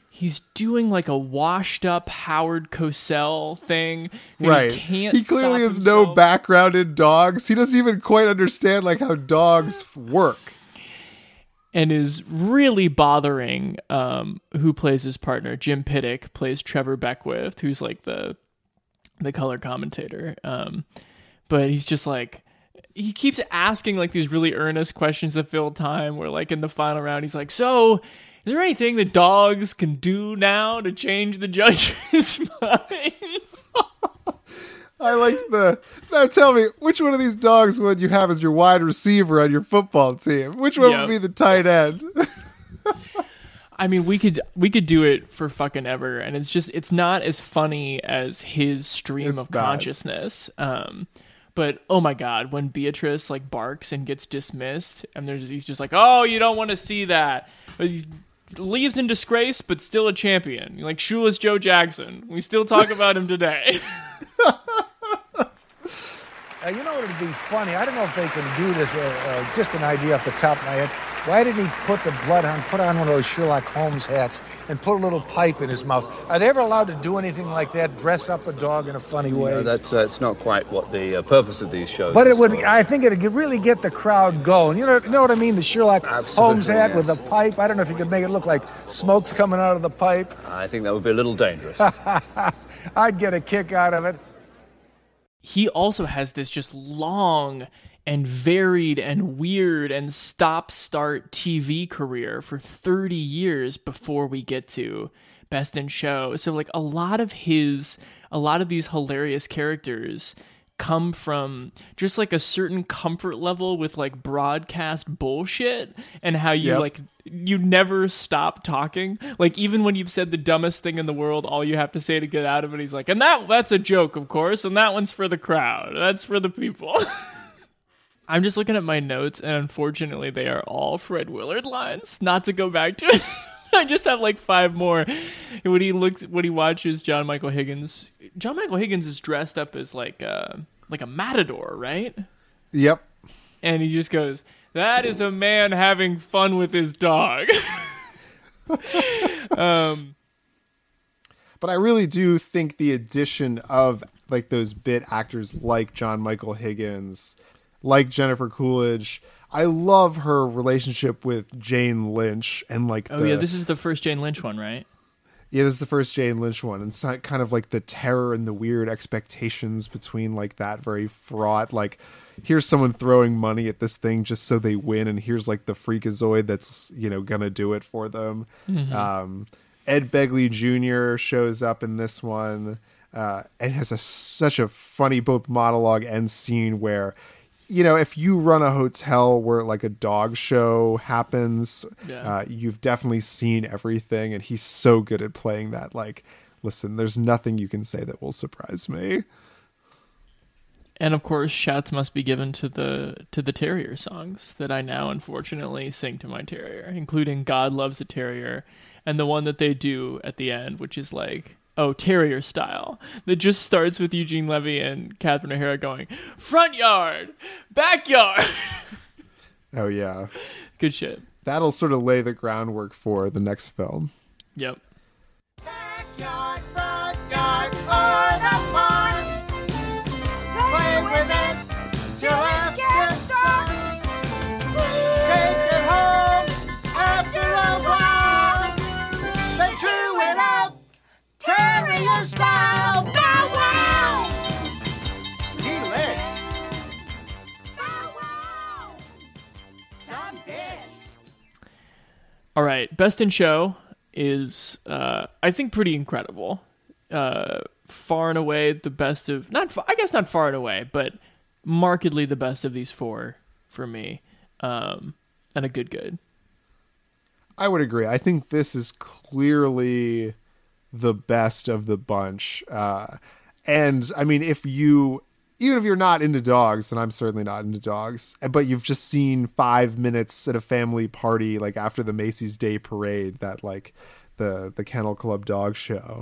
washed up Howard Cosell thing. Right. He clearly has no background in dogs. He doesn't even quite understand like how dogs work. And is really bothering who plays his partner. Jim Piddock plays Trevor Beckwith, who's like the color commentator. But he's just like, he keeps asking like these really earnest questions to fill time, where like in the final round he's like, so is there anything that dogs can do now to change the judges' minds? I liked now tell me, which one of these dogs would you have as your wide receiver on your football team? Which one would be the tight end? I mean, we could do it for fucking ever, and it's not as funny as his stream of consciousness. But oh my god, when Beatrice like barks and gets dismissed, and he's just like, oh, you don't want to see that. But he leaves in disgrace, but still a champion. Like shoeless Joe Jackson. We still talk about him today. You know what would be funny? I don't know if they can do this, just an idea off the top of my head. Why didn't he put on one of those Sherlock Holmes hats and put a little pipe in his mouth? Are they ever allowed to do anything like that, dress up a dog in a funny way? No, that's it's not quite what the purpose of these shows But is. it would. I think it would really get the crowd going. You know what I mean? The Sherlock Holmes hat with the pipe. I don't know if you could make it look like smoke's coming out of the pipe. I think that would be a little dangerous. I'd get a kick out of it. He also has this just long and varied and weird and stop-start TV career for 30 years before we get to Best in Show. So like a lot of these hilarious characters come from just like a certain comfort level with like broadcast bullshit and how you never stop talking. Like even when you've said the dumbest thing in the world, all you have to say to get out of it, he's like, and that's a joke, of course, and that one's for the crowd. That's for the people. I'm just looking at my notes, and unfortunately, they are all Fred Willard lines. Not to go back to it. I just have like 5 more. When he watches John Michael Higgins. John Michael Higgins is dressed up as like a matador, right? Yep. And he just goes, "That is a man having fun with his dog." But I really do think the addition of like those bit actors like John Michael Higgins, like Jennifer Coolidge. I love her relationship with Jane Lynch and like. This is the first Jane Lynch one, right? Yeah, this is the first Jane Lynch one, and it's kind of like the terror and the weird expectations between like that very fraught. Like, here's someone throwing money at this thing just so they win, and here's like the freakazoid that's gonna do it for them. Mm-hmm. Ed Begley Jr. shows up in this one and has such a funny both monologue and scene where. If you run a hotel where like a dog show happens, you've definitely seen everything. And he's so good at playing that. Like, listen, there's nothing you can say that will surprise me. And of course, shouts must be given to the Terrier songs that I now unfortunately sing to my terrier, including "God Loves a Terrier" and the one that they do at the end, which is like. Oh, Terrier style. That just starts with Eugene Levy and Catherine O'Hara going, front yard, backyard. Oh, yeah. Good shit. That'll sort of lay the groundwork for the next film. Yep. Backyard, front yard, or the farm. Play with it till after dark. Take it home after a while. Then chew it up. Terrier style, bow wow! Delish! Bow wow! Some dish! All right, Best in Show is, I think, pretty incredible. Far and away the best of, not far and away, but markedly the best of these 4 for me, and a good. I would agree. I think this is clearly the best of the bunch. And I mean, even if you're not into dogs, and I'm certainly not into dogs, but you've just seen 5 minutes at a family party, like after the Macy's Day Parade, that like the Kennel Club dog show,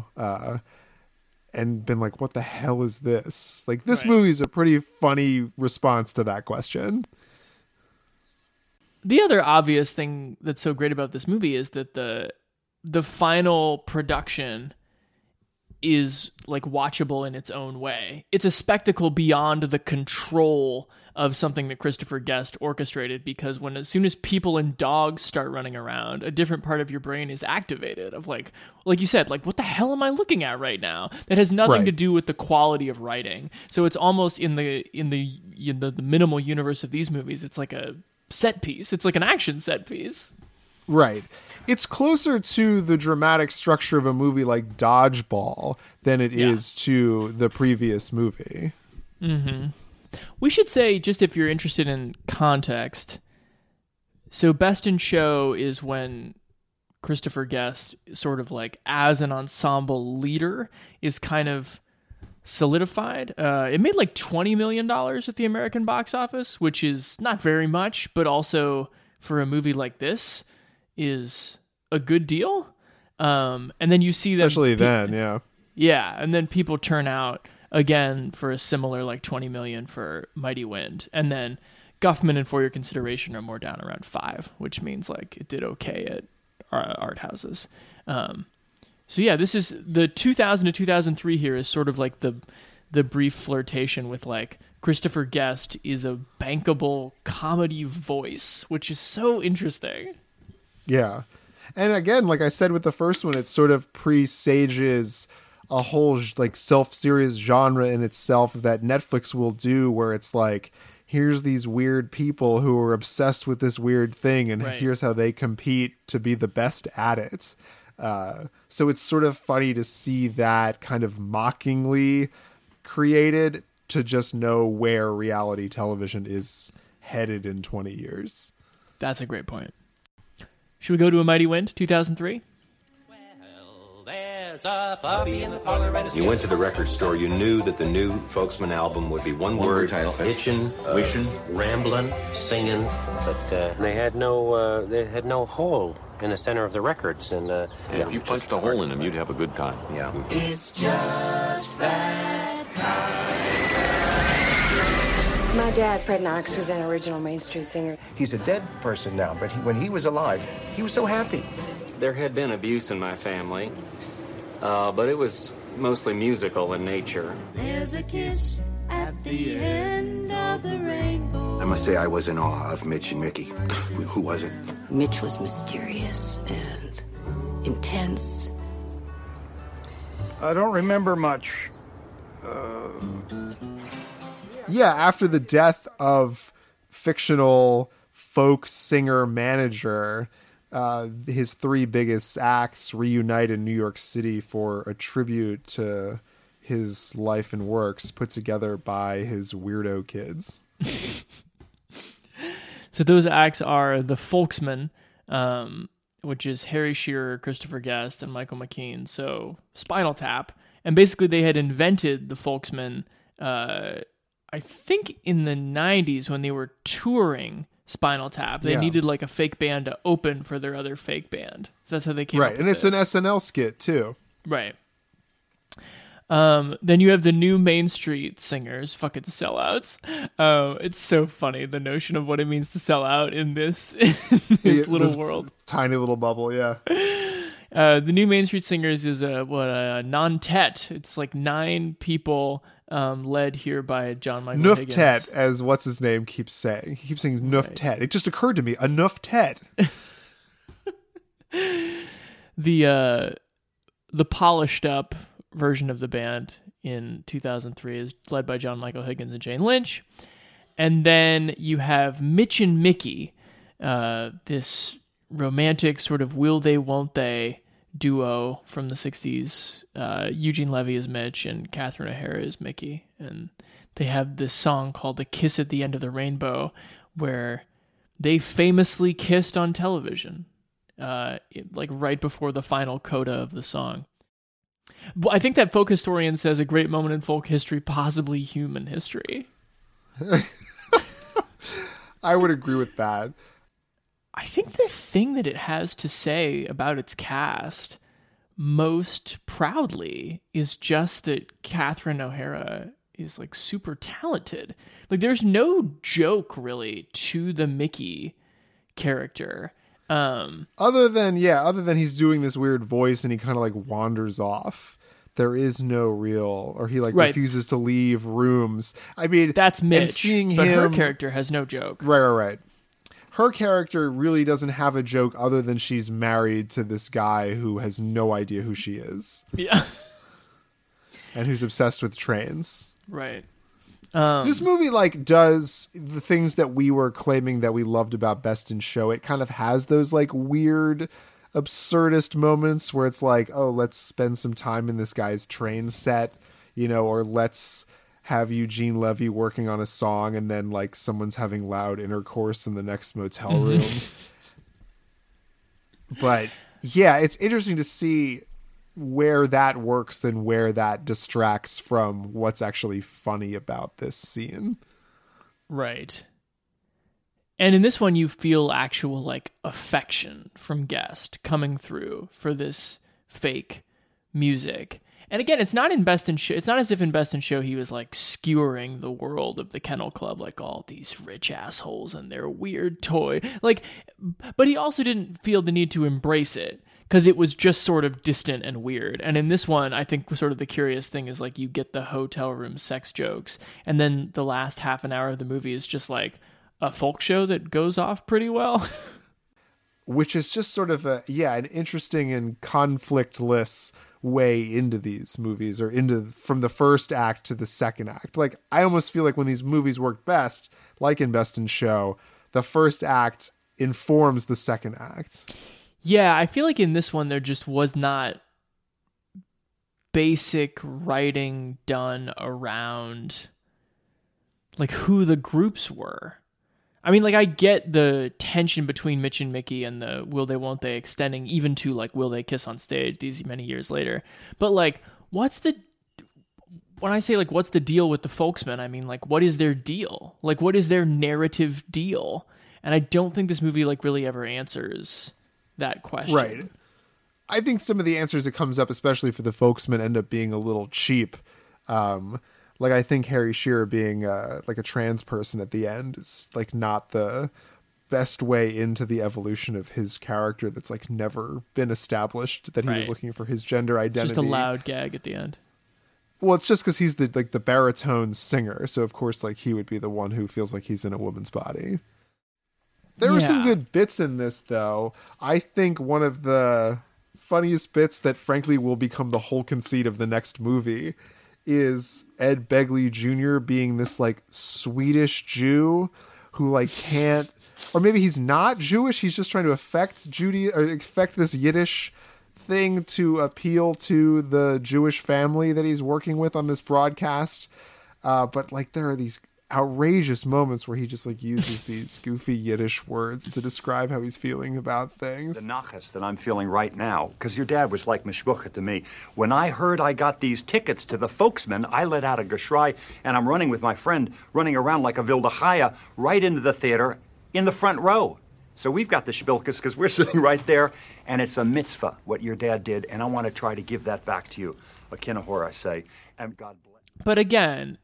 and been like, what the hell is this? Like this movie's a pretty funny response to that question. The other obvious thing that's so great about this movie is that the final production is like watchable in its own way. It's a spectacle beyond the control of something that Christopher Guest orchestrated, because as soon as people and dogs start running around, a different part of your brain is activated of like you said, like, what the hell am I looking at right now? That has nothing to do with the quality of writing. So it's almost in the minimal universe of these movies, it's like a set piece. It's like an action set piece. Right. It's closer to the dramatic structure of a movie like Dodgeball than it is to the previous movie. Mm-hmm. We should say, just if you're interested in context, so Best in Show is when Christopher Guest, sort of like as an ensemble leader, is kind of solidified. It made like $20 million at the American box office, which is not very much, but also for a movie like this is a good deal. And then you see especially then, yeah. Yeah, and then people turn out again for a similar like 20 million for Mighty Wind. And then Guffman and For Your Consideration are more down around 5, which means like it did okay at art houses. So yeah, this is the 2000 to 2003 here is sort of like the brief flirtation with like Christopher Guest is a bankable comedy voice, which is so interesting. Yeah. And again, like I said with the first one, it sort of presages a whole like self-serious genre in itself that Netflix will do, where it's like, here's these weird people who are obsessed with this weird thing, and here's how they compete to be the best at it. So it's sort of funny to see that kind of mockingly created to just know where reality television is headed in 20 years. That's a great point. Should we go to A Mighty Wind, 2003? There's a puppy in the parlor and You went to the record store, you knew that the new Folksman album would be one word title: hitchin', wishin', ramblin', singing, but they had no hole in the center of the records, and if you punched a hole in them, you'd have a good time. Yeah. It's just that kind. My dad, Fred Knox, was an original Main Street singer. He's a dead person now, but when he was alive, he was so happy. There had been abuse in my family, but it was mostly musical in nature. There's a kiss at the end of the rainbow. I must say I was in awe of Mitch and Mickey. Who wasn't? Mitch was mysterious and intense. I don't remember much. Yeah, after the death of fictional folk singer manager, his 3 biggest acts reunite in New York City for a tribute to his life and works put together by his weirdo kids. So those acts are the Folksmen, which is Harry Shearer, Christopher Guest, and Michael McKean. So Spinal Tap. And basically they had invented the Folksmen, I think in the 90s when they were touring Spinal Tap. They needed like a fake band to open for their other fake band. So that's how they came up with and it's an SNL skit too. Right. Then you have the new Main Street Singers, fucking sellouts. It's so funny, the notion of what it means to sell out in this, little world. Tiny little bubble, yeah. The new Main Street Singers is a non-tet. It's like 9 people led here by John Michael Higgins. Noof-tet, as what's his name keeps saying. He keeps saying Noof-tet. It just occurred to me, a Noof-tet. The polished up version of the band in 2003 is led by John Michael Higgins and Jane Lynch. And then you have Mitch and Mickey, this romantic sort of will they, won't they duo from the 60s. Eugene Levy is Mitch and Catherine O'Hara is Mickey. And they have this song called The Kiss at the End of the Rainbow, where they famously kissed on television, like right before the final coda of the song. I think that folk historian says a great moment in folk history, possibly human history. I would agree with that. I think the thing that it has to say about its cast most proudly is just that Catherine O'Hara is like super talented. Like there's no joke really to the Mickey character. Other than he's doing this weird voice and he kind of like wanders off. There is no real, or he like refuses to leave rooms. I mean, that's Mitch, and seeing but him, her character has no joke. Right. Her character really doesn't have a joke other than she's married to this guy who has no idea who she is. Yeah. And who's obsessed with trains. Right. This movie like does the things that we were claiming that we loved about Best in Show. It kind of has those like weird, absurdist moments where it's like, oh, let's spend some time in this guy's train set, or let's have Eugene Levy working on a song and then like someone's having loud intercourse in the next motel room. But yeah, it's interesting to see where that works and where that distracts from what's actually funny about this scene. Right. And in this one, you feel actual like affection from Guest coming through for this fake music. And again, it's not in Best in Show. It's not as if in Best in Show he was like skewering the world of the Kennel Club, like all these rich assholes and their weird toy. Like, but he also didn't feel the need to embrace it because it was just sort of distant and weird. And in this one, I think sort of the curious thing is like you get the hotel room sex jokes, and then the last half an hour of the movie is just like a folk show that goes off pretty well. Which is just sort of an interesting and conflictless way into these movies, or from the first act to the second act. Like, I almost feel like when these movies work best, like in Best in Show, the first act informs the second act. Yeah, I feel like in this one there just was not basic writing done around like who the groups were. I mean, like, I get the tension between Mitch and Mickey and the will they, won't they extending even to, like, will they kiss on stage these many years later. But, like, when I say, like, what's the deal with the Folksmen, I mean, like, what is their deal? Like, what is their narrative deal? And I don't think this movie, like, really ever answers that question. Right. I think some of the answers that comes up, especially for the Folksmen, end up being a little cheap. Like, I think Harry Shearer being like a trans person at the end is like not the best way into the evolution of his character that's like never been established, that he was looking for his gender identity. Just a loud gag at the end. Well, it's just because he's the baritone singer. So of course, like, he would be the one who feels like he's in a woman's body. There were some good bits in this, though. I think one of the funniest bits that frankly will become the whole conceit of the next movie is Ed Begley Jr. being this like Swedish Jew who like can't, or maybe he's not Jewish. He's just trying to affect this Yiddish thing to appeal to the Jewish family that he's working with on this broadcast. But like, there are these outrageous moments where he just like uses these goofy Yiddish words to describe how he's feeling about things. The nachas that I'm feeling right now, because your dad was like mishbucha to me. When I heard I got these tickets to the Folksmen, I let out a geschrei, and I'm running with my friend, running around like a wilde chaya, right into the theater in the front row. So we've got the shpilkas because we're sitting right there, and it's a mitzvah what your dad did, and I want to try to give that back to you. A kinahor, I say, and God bless. But again,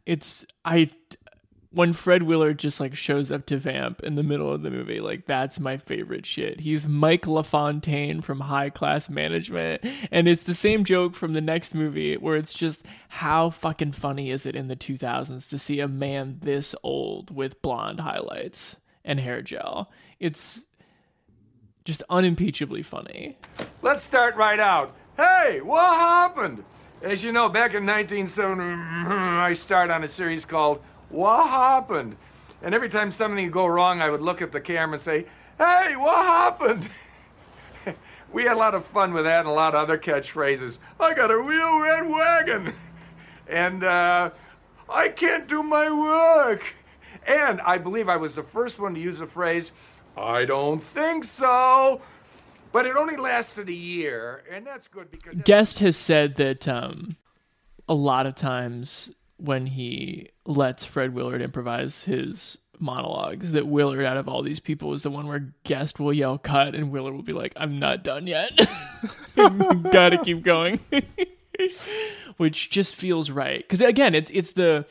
when Fred Willard just like shows up to vamp in the middle of the movie, like, that's my favorite shit. He's Mike LaFontaine from High Class Management. And it's the same joke from the next movie where it's just, how fucking funny is it in the 2000s to see a man this old with blonde highlights and hair gel? It's just unimpeachably funny. Let's start right out. Hey, what happened? As you know, back in 1970, I started on a series called What Happened? And every time something would go wrong, I would look at the camera and say, hey, what happened? We had a lot of fun with that and a lot of other catchphrases. I got a real red wagon. And I can't do my work. And I believe I was the first one to use the phrase, I don't think so. But it only lasted a year, and that's good because... Guest has said that a lot of times when he lets Fred Willard improvise his monologues, that Willard, out of all these people, is the one where Guest will yell cut and Willard will be like, I'm not done yet. Gotta keep going. Which just feels right. Because again, it's the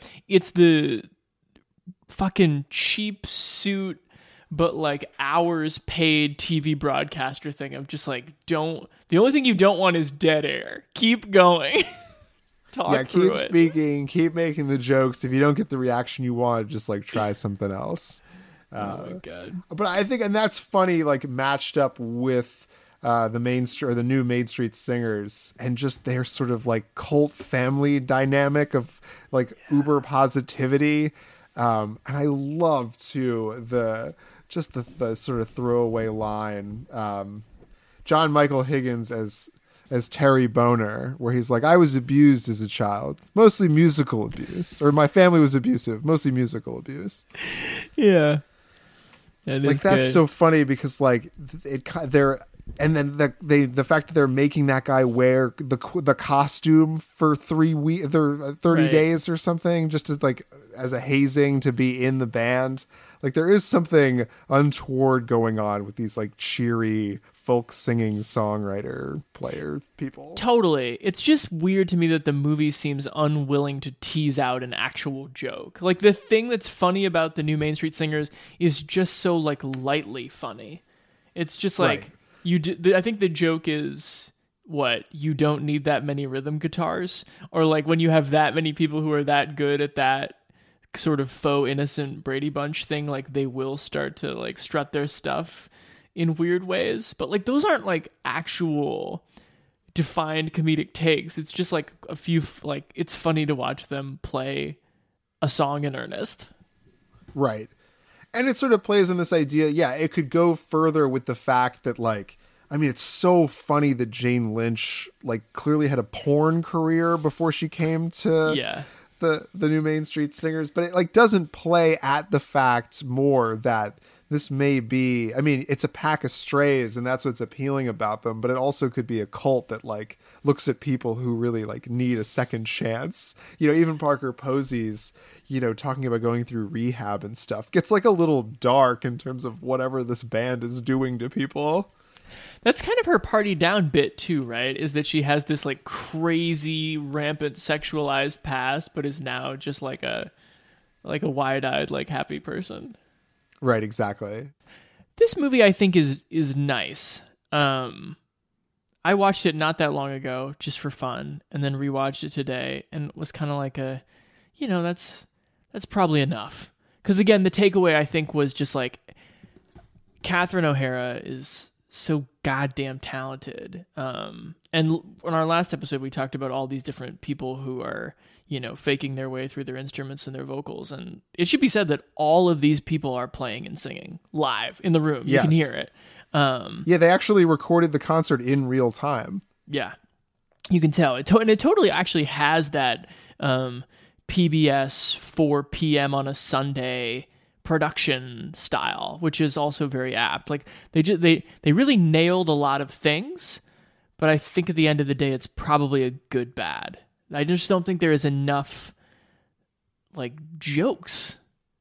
fucking cheap suit, but like hours paid TV broadcaster thing of just like, the only thing you don't want is dead air. Keep going. Keep speaking, keep making the jokes. If you don't get the reaction you want, just like try something else. Oh my God. But I think, and that's funny, like matched up with the new Main Street Singers and just their sort of like cult family dynamic of like uber positivity. And I love too the sort of throwaway line, John Michael Higgins as Terry Boner, where he's like, I was abused as a child, mostly musical abuse, or my family was abusive, mostly musical abuse. Yeah. Like, that's so funny because like the fact that they're making that guy wear the costume for 30 days or something, just as like as a hazing to be in the band. Like there is something untoward going on with these like cheery folk singing songwriter player people. Totally. It's just weird to me that the movie seems unwilling to tease out an actual joke. Like the thing that's funny about the new Main Street Singers is just so like lightly funny. It's just like I think the joke is what, you don't need that many rhythm guitars, or like when you have that many people who are that good at that sort of faux innocent Brady Bunch thing, like they will start to like strut their stuff in weird ways. But like those aren't like actual defined comedic takes. It's just like a few, like it's funny to watch them play a song in earnest. Right. And it sort of plays in this idea, it could go further with the fact that like, I mean, it's so funny that Jane Lynch like clearly had a porn career before she came to the new Main Street Singers, but it like doesn't play at the fact more that this may be, I mean, it's a pack of strays and that's what's appealing about them, but it also could be a cult that like looks at people who really like need a second chance. You know, even Parker Posey's, you know, talking about going through rehab and stuff gets like a little dark in terms of whatever this band is doing to people. That's kind of her party down bit too, right? Is that she has this like crazy rampant sexualized past, but is now just like a wide-eyed, like happy person. Right, exactly. This movie I think is nice. I watched it not that long ago just for fun, and then rewatched it today and was kind of like that's probably enough. Because again, the takeaway I think was just like Catherine O'Hara is so goddamn talented. And on our last episode, we talked about all these different people who are, you know, faking their way through their instruments and their vocals. And it should be said that all of these people are playing and singing live in the room. Yes. You can hear it. They actually recorded the concert in real time. Yeah, you can tell. And it totally actually has that PBS 4 p.m. on a Sunday production style, which is also very apt. Like they really nailed a lot of things, but I think at the end of the day it's probably a good bad. I just don't think there is enough like jokes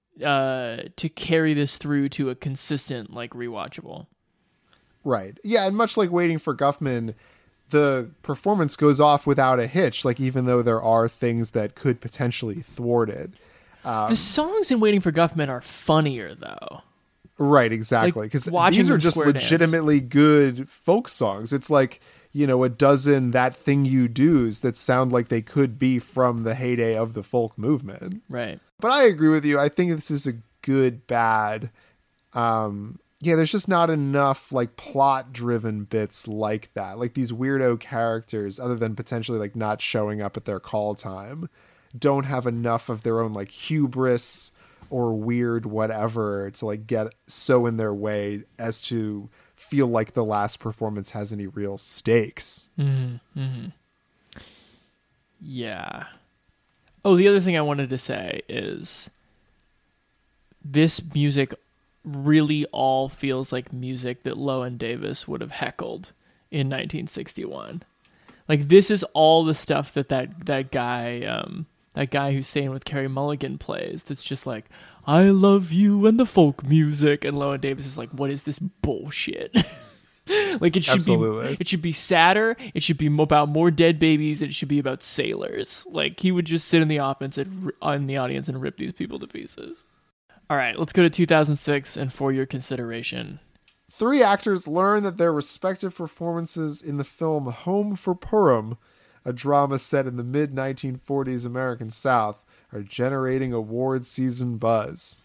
to carry this through to a consistent like rewatchable. Right. Yeah, and much like Waiting for Guffman, the performance goes off without a hitch, like even though there are things that could potentially thwart it. The songs in Waiting for Guffman are funnier, though. Right, exactly. Because these are just legitimately good folk songs. It's like, you know, a dozen That Thing You Do's that sound like they could be from the heyday of the folk movement. Right. But I agree with you. I think this is a good bad. There's just not enough like plot-driven bits like that. Like these weirdo characters, other than potentially like not showing up at their call time, don't have enough of their own like hubris or weird whatever to like get so in their way as to feel like the last performance has any real stakes. Mm-hmm. Mm-hmm. Yeah. Oh, the other thing I wanted to say is this music really all feels like music that Lowen Davis would have heckled in 1961. Like this is all the stuff that guy who's staying with Carey Mulligan plays. That's just like, I love you and the folk music, and Lowen Davis is like, what is this bullshit? Like it should be sadder. It should be about more dead babies. It should be about sailors. Like he would just sit in the audience and rip these people to pieces. All right, let's go to 2006 and for your consideration. 3 actors learn that their respective performances in the film Home for Purim, a drama set in the mid-1940s American South, are generating award season buzz.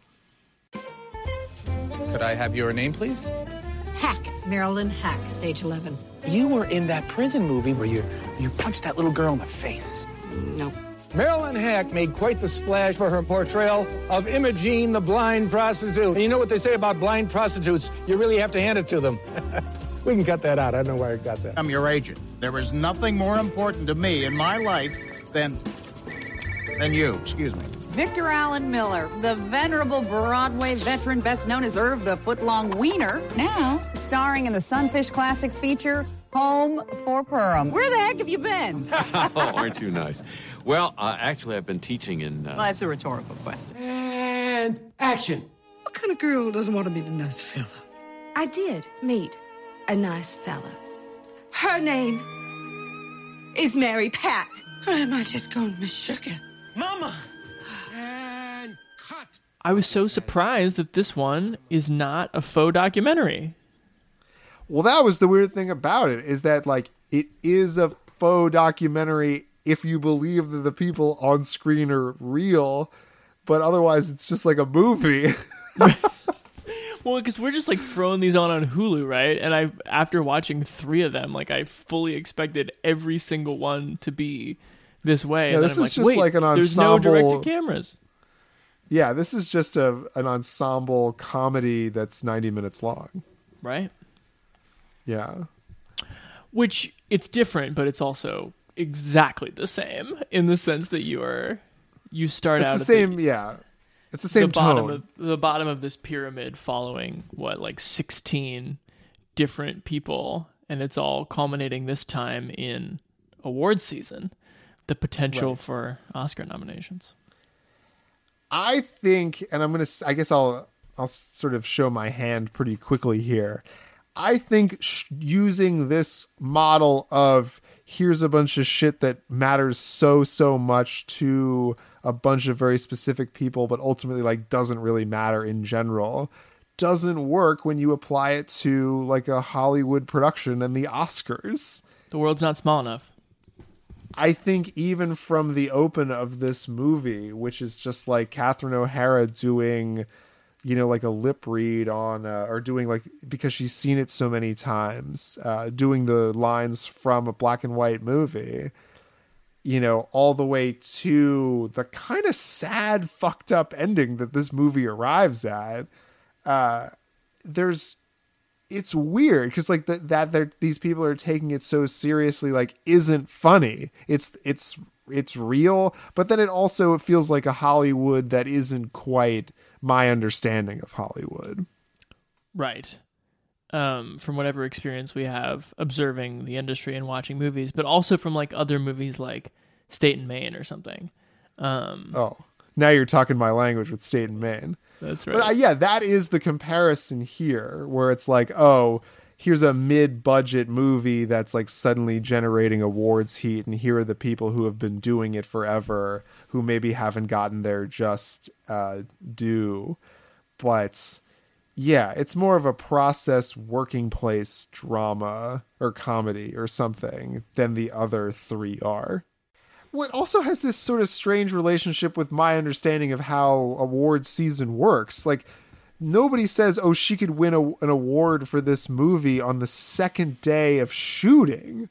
Could I have your name, please? Hack, Marilyn Hack, stage 11. You were in that prison movie where you punched that little girl in the face. No. Marilyn Hack made quite the splash for her portrayal of Imogene, the blind prostitute. And you know what they say about blind prostitutes? You really have to hand it to them. We can cut that out. I don't know where I got that. I'm your agent. There is nothing more important to me in my life than you. Excuse me. Victor Allen Miller, the venerable Broadway veteran best known as Irv the Footlong Wiener, now starring in the Sunfish Classics feature, Home for Purim. Where the heck have you been? Oh, aren't you nice? Well, actually, I've been teaching in... Well, that's a rhetorical question. And action. What kind of girl doesn't want to meet a nice fella? I did meet a nice fella. Her name is Mary Pat. I might just go and Miss Sugar. Mama! And cut. I was so surprised that this one is not a faux documentary. Well, that was the weird thing about it, is that like it is a faux documentary if you believe that the people on screen are real, but otherwise it's just like a movie. Well, because we're just like throwing these on Hulu, right? And after watching 3 of them, like I fully expected every single one to be this way. Yeah, and this then I'm is just wait, like an ensemble. There's no directed cameras. Yeah, this is just an ensemble comedy that's 90 minutes long. Right. Yeah. Which it's different, but it's also exactly the same in the sense that you start out the same. Yeah. It's the same tone. The bottom of this pyramid following like 16 different people, and it's all culminating this time in award season, the potential for Oscar nominations. I think, and I guess I'll sort of show my hand pretty quickly here. I think using this model of here's a bunch of shit that matters so much to a bunch of very specific people, but ultimately like doesn't really matter in general, doesn't work when you apply it to like a Hollywood production and the Oscars. The world's not small enough. I think even from the open of this movie, which is just like Catherine O'Hara doing, like a lip read on, or doing like, because she's seen it so many times, doing the lines from a black and white movie, all the way to the kind of sad, fucked up ending that this movie arrives at. It's weird because like these people are taking it so seriously, like isn't funny. It's real, but then it feels like a Hollywood that isn't quite my understanding of Hollywood. Right. From whatever experience we have observing the industry and watching movies, but also from like other movies like State and Maine or something. Now you're talking my language with State and Maine. That's right. But that is the comparison here, where it's like, oh, here's a mid-budget movie that's like suddenly generating awards heat, and here are the people who have been doing it forever, who maybe haven't gotten their just due. But yeah, it's more of a process working place drama or comedy or something than the other 3 are. Well, it also has this sort of strange relationship with my understanding of how award season works. Like, nobody says, oh, she could win an award for this movie on the second day of shooting.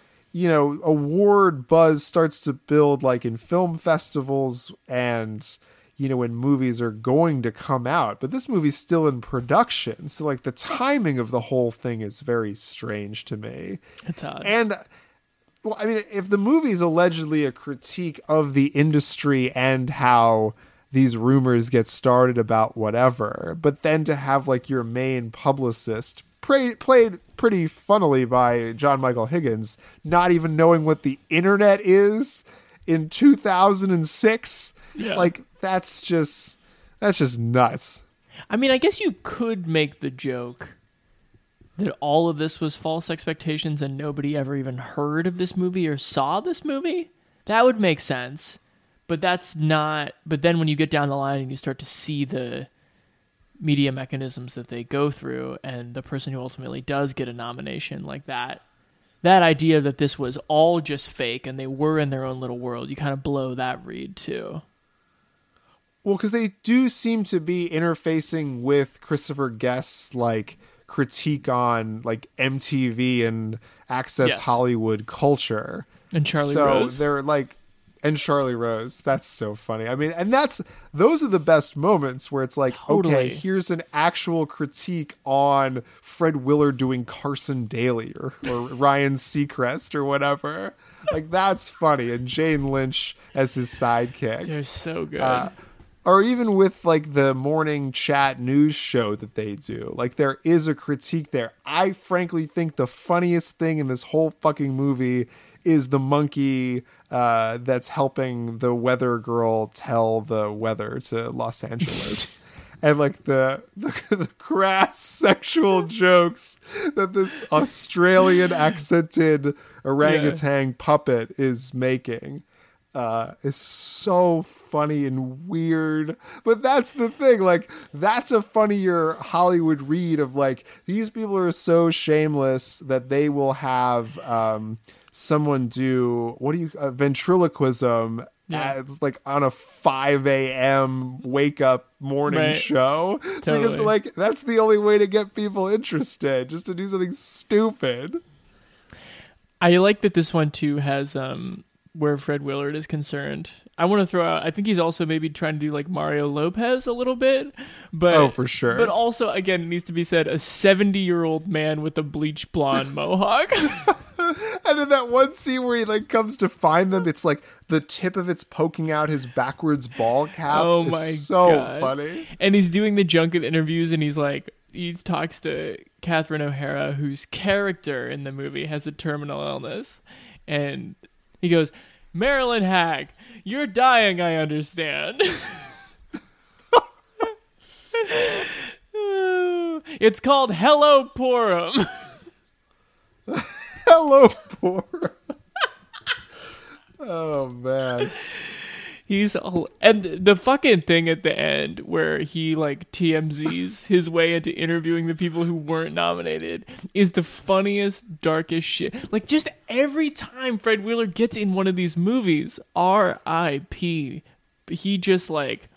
Award buzz starts to build like in film festivals and, when movies are going to come out. But this movie's still in production. So like the timing of the whole thing is very strange to me. It's odd. And well, I mean, if the movie's allegedly a critique of the industry and how these rumors get started about whatever, but then to have like your main publicist played pretty funnily by John Michael Higgins, not even knowing what the internet is in 2006, like that's just nuts. I mean, I guess you could make the joke that all of this was false expectations and nobody ever even heard of this movie or saw this movie. That would make sense. But that's not... But then when you get down the line and you start to see the media mechanisms that they go through and the person who ultimately does get a nomination like that idea that this was all just fake and they were in their own little world, you kind of blow that read too. Well, because they do seem to be interfacing with Christopher Guest's like critique on like MTV and Access Hollywood culture. And Charlie Rose. So they're like... And Charlie Rose. That's so funny. I mean, and those are the best moments where it's like, totally. Okay, here's an actual critique on Fred Willard doing Carson Daly or Ryan Seacrest or whatever. Like, that's funny. And Jane Lynch as his sidekick. They're so good. Or even with like the morning chat news show that they do. Like, there is a critique there. I frankly think the funniest thing in this whole fucking movie is the monkey that's helping the weather girl tell the weather to Los Angeles. and like the crass sexual jokes that this Australian accented orangutan puppet is making is so funny and weird. But that's the thing, like that's a funnier Hollywood read of like these people are so shameless that they will have someone do ventriloquism as like on a 5 a.m. wake up morning show. Totally. Because like that's the only way to get people interested, just to do something stupid. I like that this one too has where Fred Willard is concerned. I want to throw out, I think he's also maybe trying to do like Mario Lopez a little bit, but oh, for sure. But also, again, it needs to be said, a 70-year-old man with a bleach blonde mohawk. And in that one scene where he like comes to find them, it's like the tip of it's poking out his backwards ball cap. Oh my so God. funny. And he's doing the junket interviews, and he's like, he talks to Catherine O'Hara, whose character in the movie has a terminal illness, and he goes, "Marilyn Hack, you're dying, I understand." It's called Hello Purim. Hello Purim. Oh man. And the fucking thing at the end where he like TMZs his way into interviewing the people who weren't nominated is the funniest, darkest shit. Like just every time Fred Willard gets in one of these movies, R.I.P. He just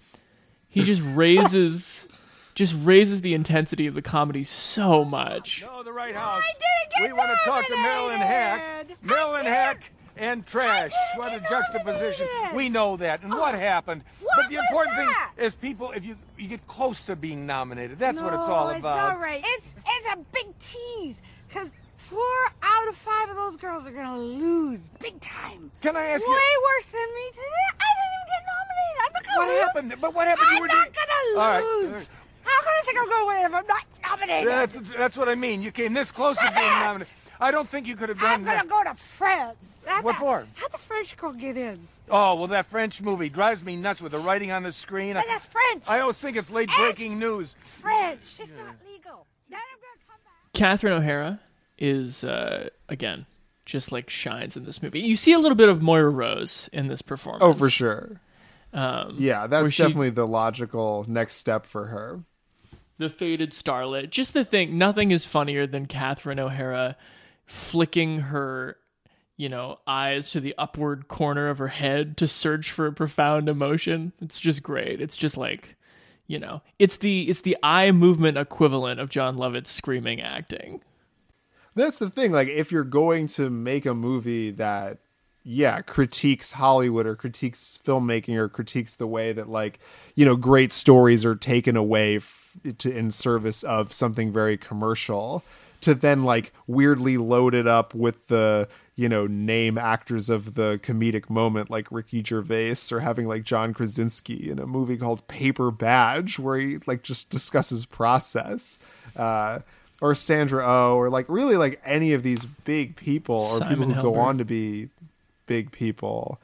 raises the intensity of the comedy so much. No, the right house. We want to talk to Marilyn Hack. Marilyn Hack and trash. What a juxtaposition. We know that. And what happened? But the important thing is people, if you get close to being nominated, that's what it's all about. It's all right. It's a big tease. Because 4 out of 5 of those girls are going to lose big time. Can I ask you? Way worse than me today. I didn't even get nominated. I'm not going to lose. What happened? But what happened? I'm not going to lose. All right. How can I think I'm going to win if I'm not nominated? That's what I mean. You came this close to being nominated. I don't think you could have done that. I'm going to go to France. What for? How'd the French girl get in? Oh, well, that French movie drives me nuts with the writing on the screen. But that's French. I always think it's late-breaking news. French. It's not legal. Then I'm going to come back. Catherine O'Hara is, again, just like shines in this movie. You see a little bit of Moira Rose in this performance. Oh, for sure. Yeah, that's she- definitely the logical next step for her. The faded starlet. Just the thing, nothing is funnier than Catherine O'Hara flicking her, eyes to the upward corner of her head to search for a profound emotion. It's just great. It's just like, it's the eye movement equivalent of John Lovett's screaming acting. That's the thing. Like, if you're going to make a movie that, critiques Hollywood or critiques filmmaking or critiques the way that, like, great stories are taken away in service of something very commercial, to then like weirdly load it up with the name actors of the comedic moment like Ricky Gervais, or having like John Krasinski in a movie called Paper Badge where he like just discusses process, or Sandra Oh, or like really like any of these big people or Simon people who go Helberg. on to be big people.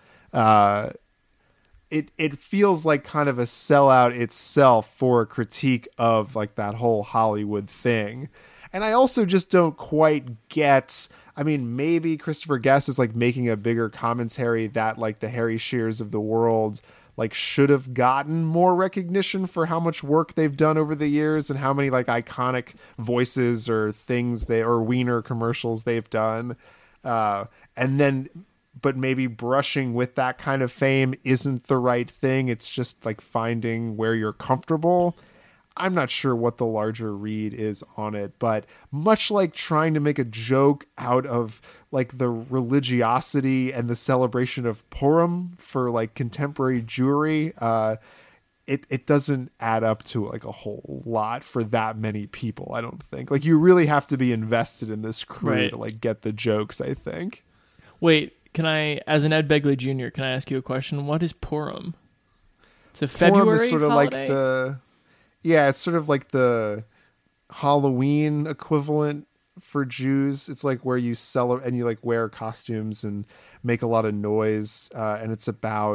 It feels like kind of a sellout itself for a critique of like that whole Hollywood thing. And I also just don't quite get, I mean, maybe Christopher Guest is like making a bigger commentary that like the Harry Shearers of the world like should have gotten more recognition for how much work they've done over the years and how many like iconic voices or things or Wiener commercials they've done. And then, but maybe brushing with that kind of fame isn't the right thing. It's just like finding where you're comfortable. I'm not sure what the larger read is on it, but much like trying to make a joke out of like the religiosity and the celebration of Purim for like contemporary Jewry, it doesn't add up to like a whole lot for that many people. I don't think like you really have to be invested in this crew Right. to like get the jokes, I think. Wait, can I, as an Ed Begley Jr., can I ask you a question? What is Purim? It's a Purim February is sort of holiday? like it's sort of like the Halloween equivalent for Jews. It's like where you celebrate and you like wear costumes and make a lot of noise. And it's about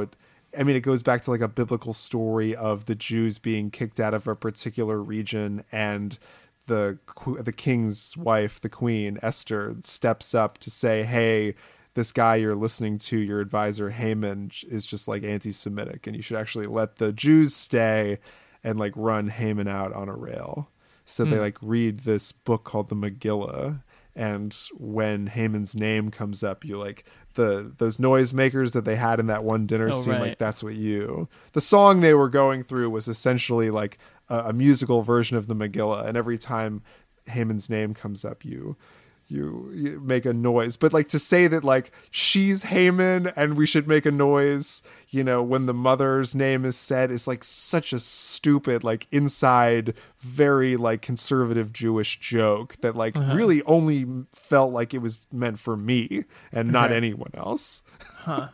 I mean, it goes back to like a biblical story of the Jews being kicked out of a particular region, and the king's wife, the queen, Esther, steps up to say, hey, this guy you're listening to, your advisor Haman, is just like anti-Semitic, and you should actually let the Jews stay and like run Haman out on a rail. So they like read this book called the Megillah, and when Haman's name comes up, you like those noisemakers that they had in that one dinner scene, right. like that's what the song they were going through was essentially like a musical version of the Megillah, and every time Haman's name comes up, you make a noise. But like to say that like she's Haman and we should make a noise, you know, when the mother's name is said, is like such a stupid, like inside, very like conservative Jewish joke that like really only felt like it was meant for me and not anyone else. I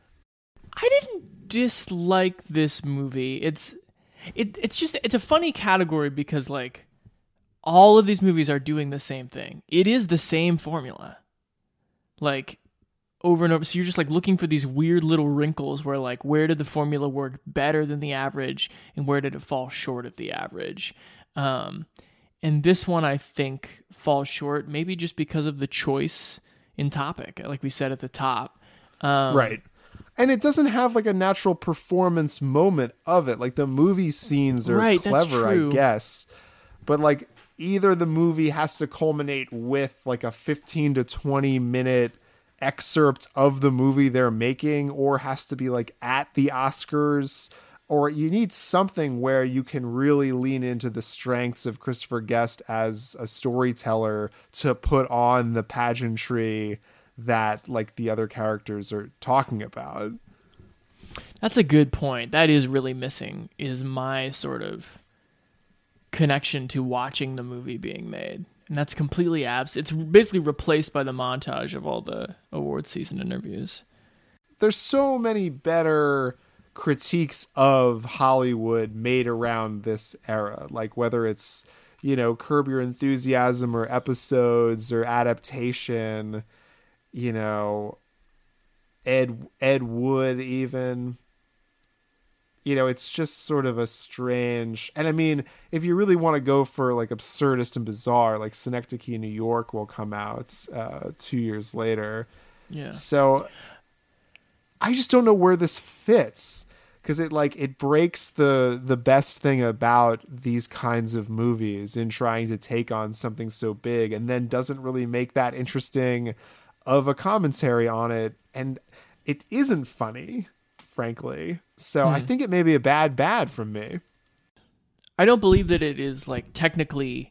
didn't dislike this movie. It's a funny category because like all of these movies are doing the same thing. It is the same formula, like over and over. So you're just like looking for these weird little wrinkles where like, where did the formula work better than the average and where did it fall short of the average? And this one I think falls short, maybe just because of the choice in topic, like we said at the top. Right. And it doesn't have like a natural performance moment of it. Like the movie scenes are clever, I guess. But like either the movie has to culminate with like a 15 to 20 minute excerpt of the movie they're making, or has to be like at the Oscars, or you need something where you can really lean into the strengths of Christopher Guest as a storyteller to put on the pageantry that like the other characters are talking about. That's a good point. That is really missing, is my sort of connection to watching the movie being made. And that's completely absent. It's basically replaced by the montage of all the award season interviews. There's so many better critiques of Hollywood made around this era. Like whether it's, you know, Curb Your Enthusiasm or Episodes or Adaptation, you know, Ed Wood even. You know, it's just sort of a strange... And I mean, if you really want to go for like absurdist and bizarre, like Synecdoche, New York will come out 2 years later. Yeah. So I just don't know where this fits, because it breaks the best thing about these kinds of movies in trying to take on something so big, and then doesn't really make that interesting of a commentary on it. And it isn't funny, frankly. So I think it may be a bad from me. I don't believe that it is like technically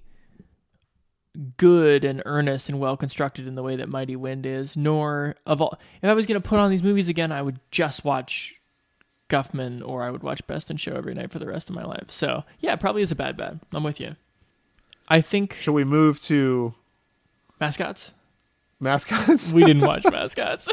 good and earnest and well constructed in the way that Mighty Wind is, nor of all. If I was going to put on these movies again, I would just watch Guffman, or I would watch Best in Show every night for the rest of my life. So yeah, it probably is a bad. I'm with you. I think. Shall we move to Mascots? We didn't watch Mascots.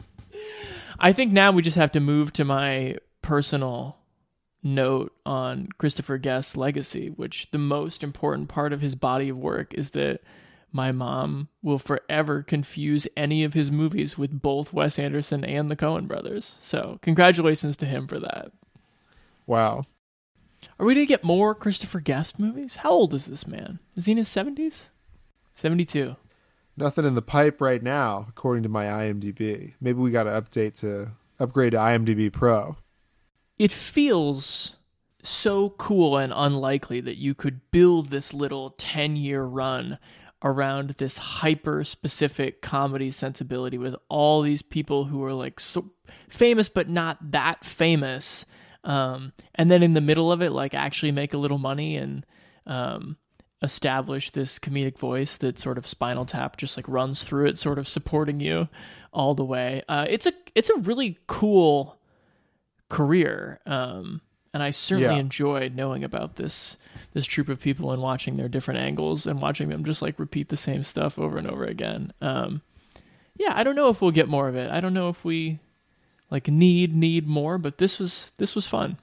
I think now we just have to move to my personal note on Christopher Guest's legacy, which the most important part of his body of work is that my mom will forever confuse any of his movies with both Wes Anderson and the Coen brothers. So congratulations to him for that. Wow. Are we going to get more Christopher Guest movies? How old is this man? Is he in his 70s? 72. Nothing in the pipe right now, according to my IMDb. Maybe we got to upgrade to IMDb Pro. It feels so cool and unlikely that you could build this little 10-year run around this hyper-specific comedy sensibility with all these people who are like so famous but not that famous, and then in the middle of it, like actually make a little money and establish this comedic voice that sort of Spinal Tap just like runs through it, sort of supporting you all the way. It's a really cool career, and I certainly enjoyed knowing about this troupe of people and watching their different angles and watching them just like repeat the same stuff over and over again. I don't know if we'll get more of it. I don't know if we like need more, but this was fun.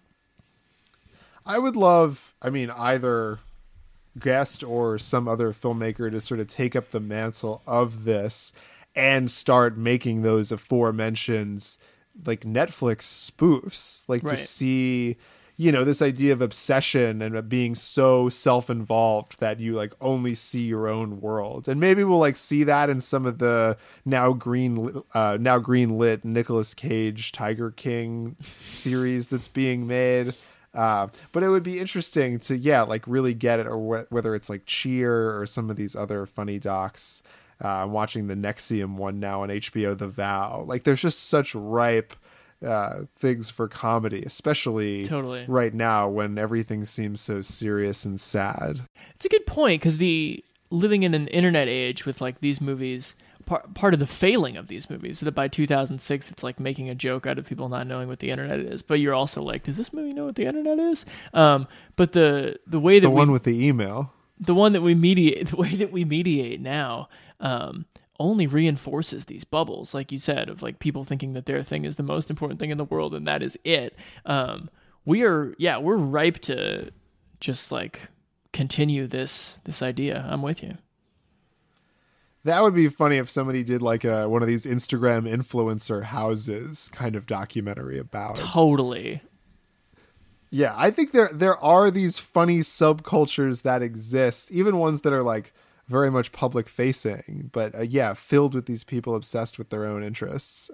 I would love, either Guest or some other filmmaker to sort of take up the mantle of this and start making those aforementioned like Netflix spoofs, like to Right. see, you know, this idea of obsession and being so self-involved that you like only see your own world. And maybe we'll like see that in some of the now greenlit Nicolas Cage Tiger King series that's being made. But it would be interesting to, like really get it, or whether it's like Cheer or some of these other funny docs. I'm watching the Nexium one now on HBO, The Vow. Like there's just such ripe things for comedy, especially Totally. right now when everything seems so serious and sad. It's a good point, because living in an internet age with like these movies, part of the failing of these movies is that by 2006 it's like making a joke out of people not knowing what the internet is, but you're also like, does this movie know what the internet is? But the way It's that the one with the email, the way that we mediate now, only reinforces these bubbles, like you said, of like people thinking that their thing is the most important thing in the world and that is it. We're ripe to just like continue this idea. I'm with you. that would be funny if somebody did like one of these Instagram influencer houses kind of documentary about it. Totally. Yeah, I think there are these funny subcultures that exist, even ones that are like very much public facing, but filled with these people obsessed with their own interests.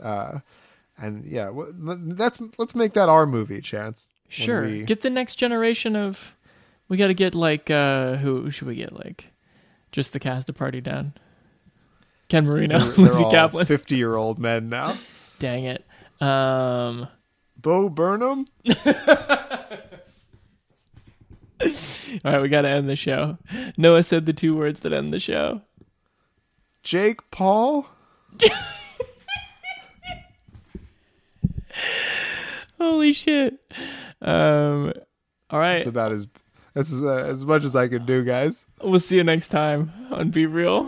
Let's make that our movie, Chance. Sure. Get the next generation of. We got to get like who should we get? Like just the cast of Party Down. Ken Marino, They're Lizzie all Kaplan. 50-year-old men now. Dang it. Bo Burnham. All right, we got to end the show. Noah said the two words that end the show. Jake Paul. Holy shit. All right. That's about as much as I can do, guys. We'll see you next time on Be Real.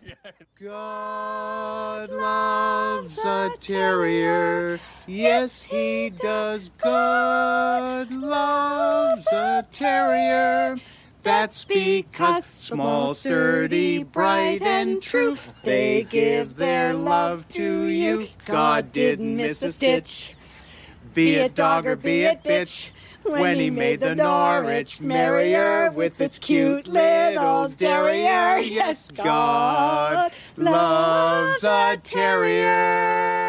God loves a terrier. Yes, he does. God loves a terrier. That's because small, sturdy, bright, and true, they give their love to you. God didn't miss a stitch. Be it dog or be it bitch. When he made the Norwich Terrier with its cute little derriere. Yes, God loves a terrier.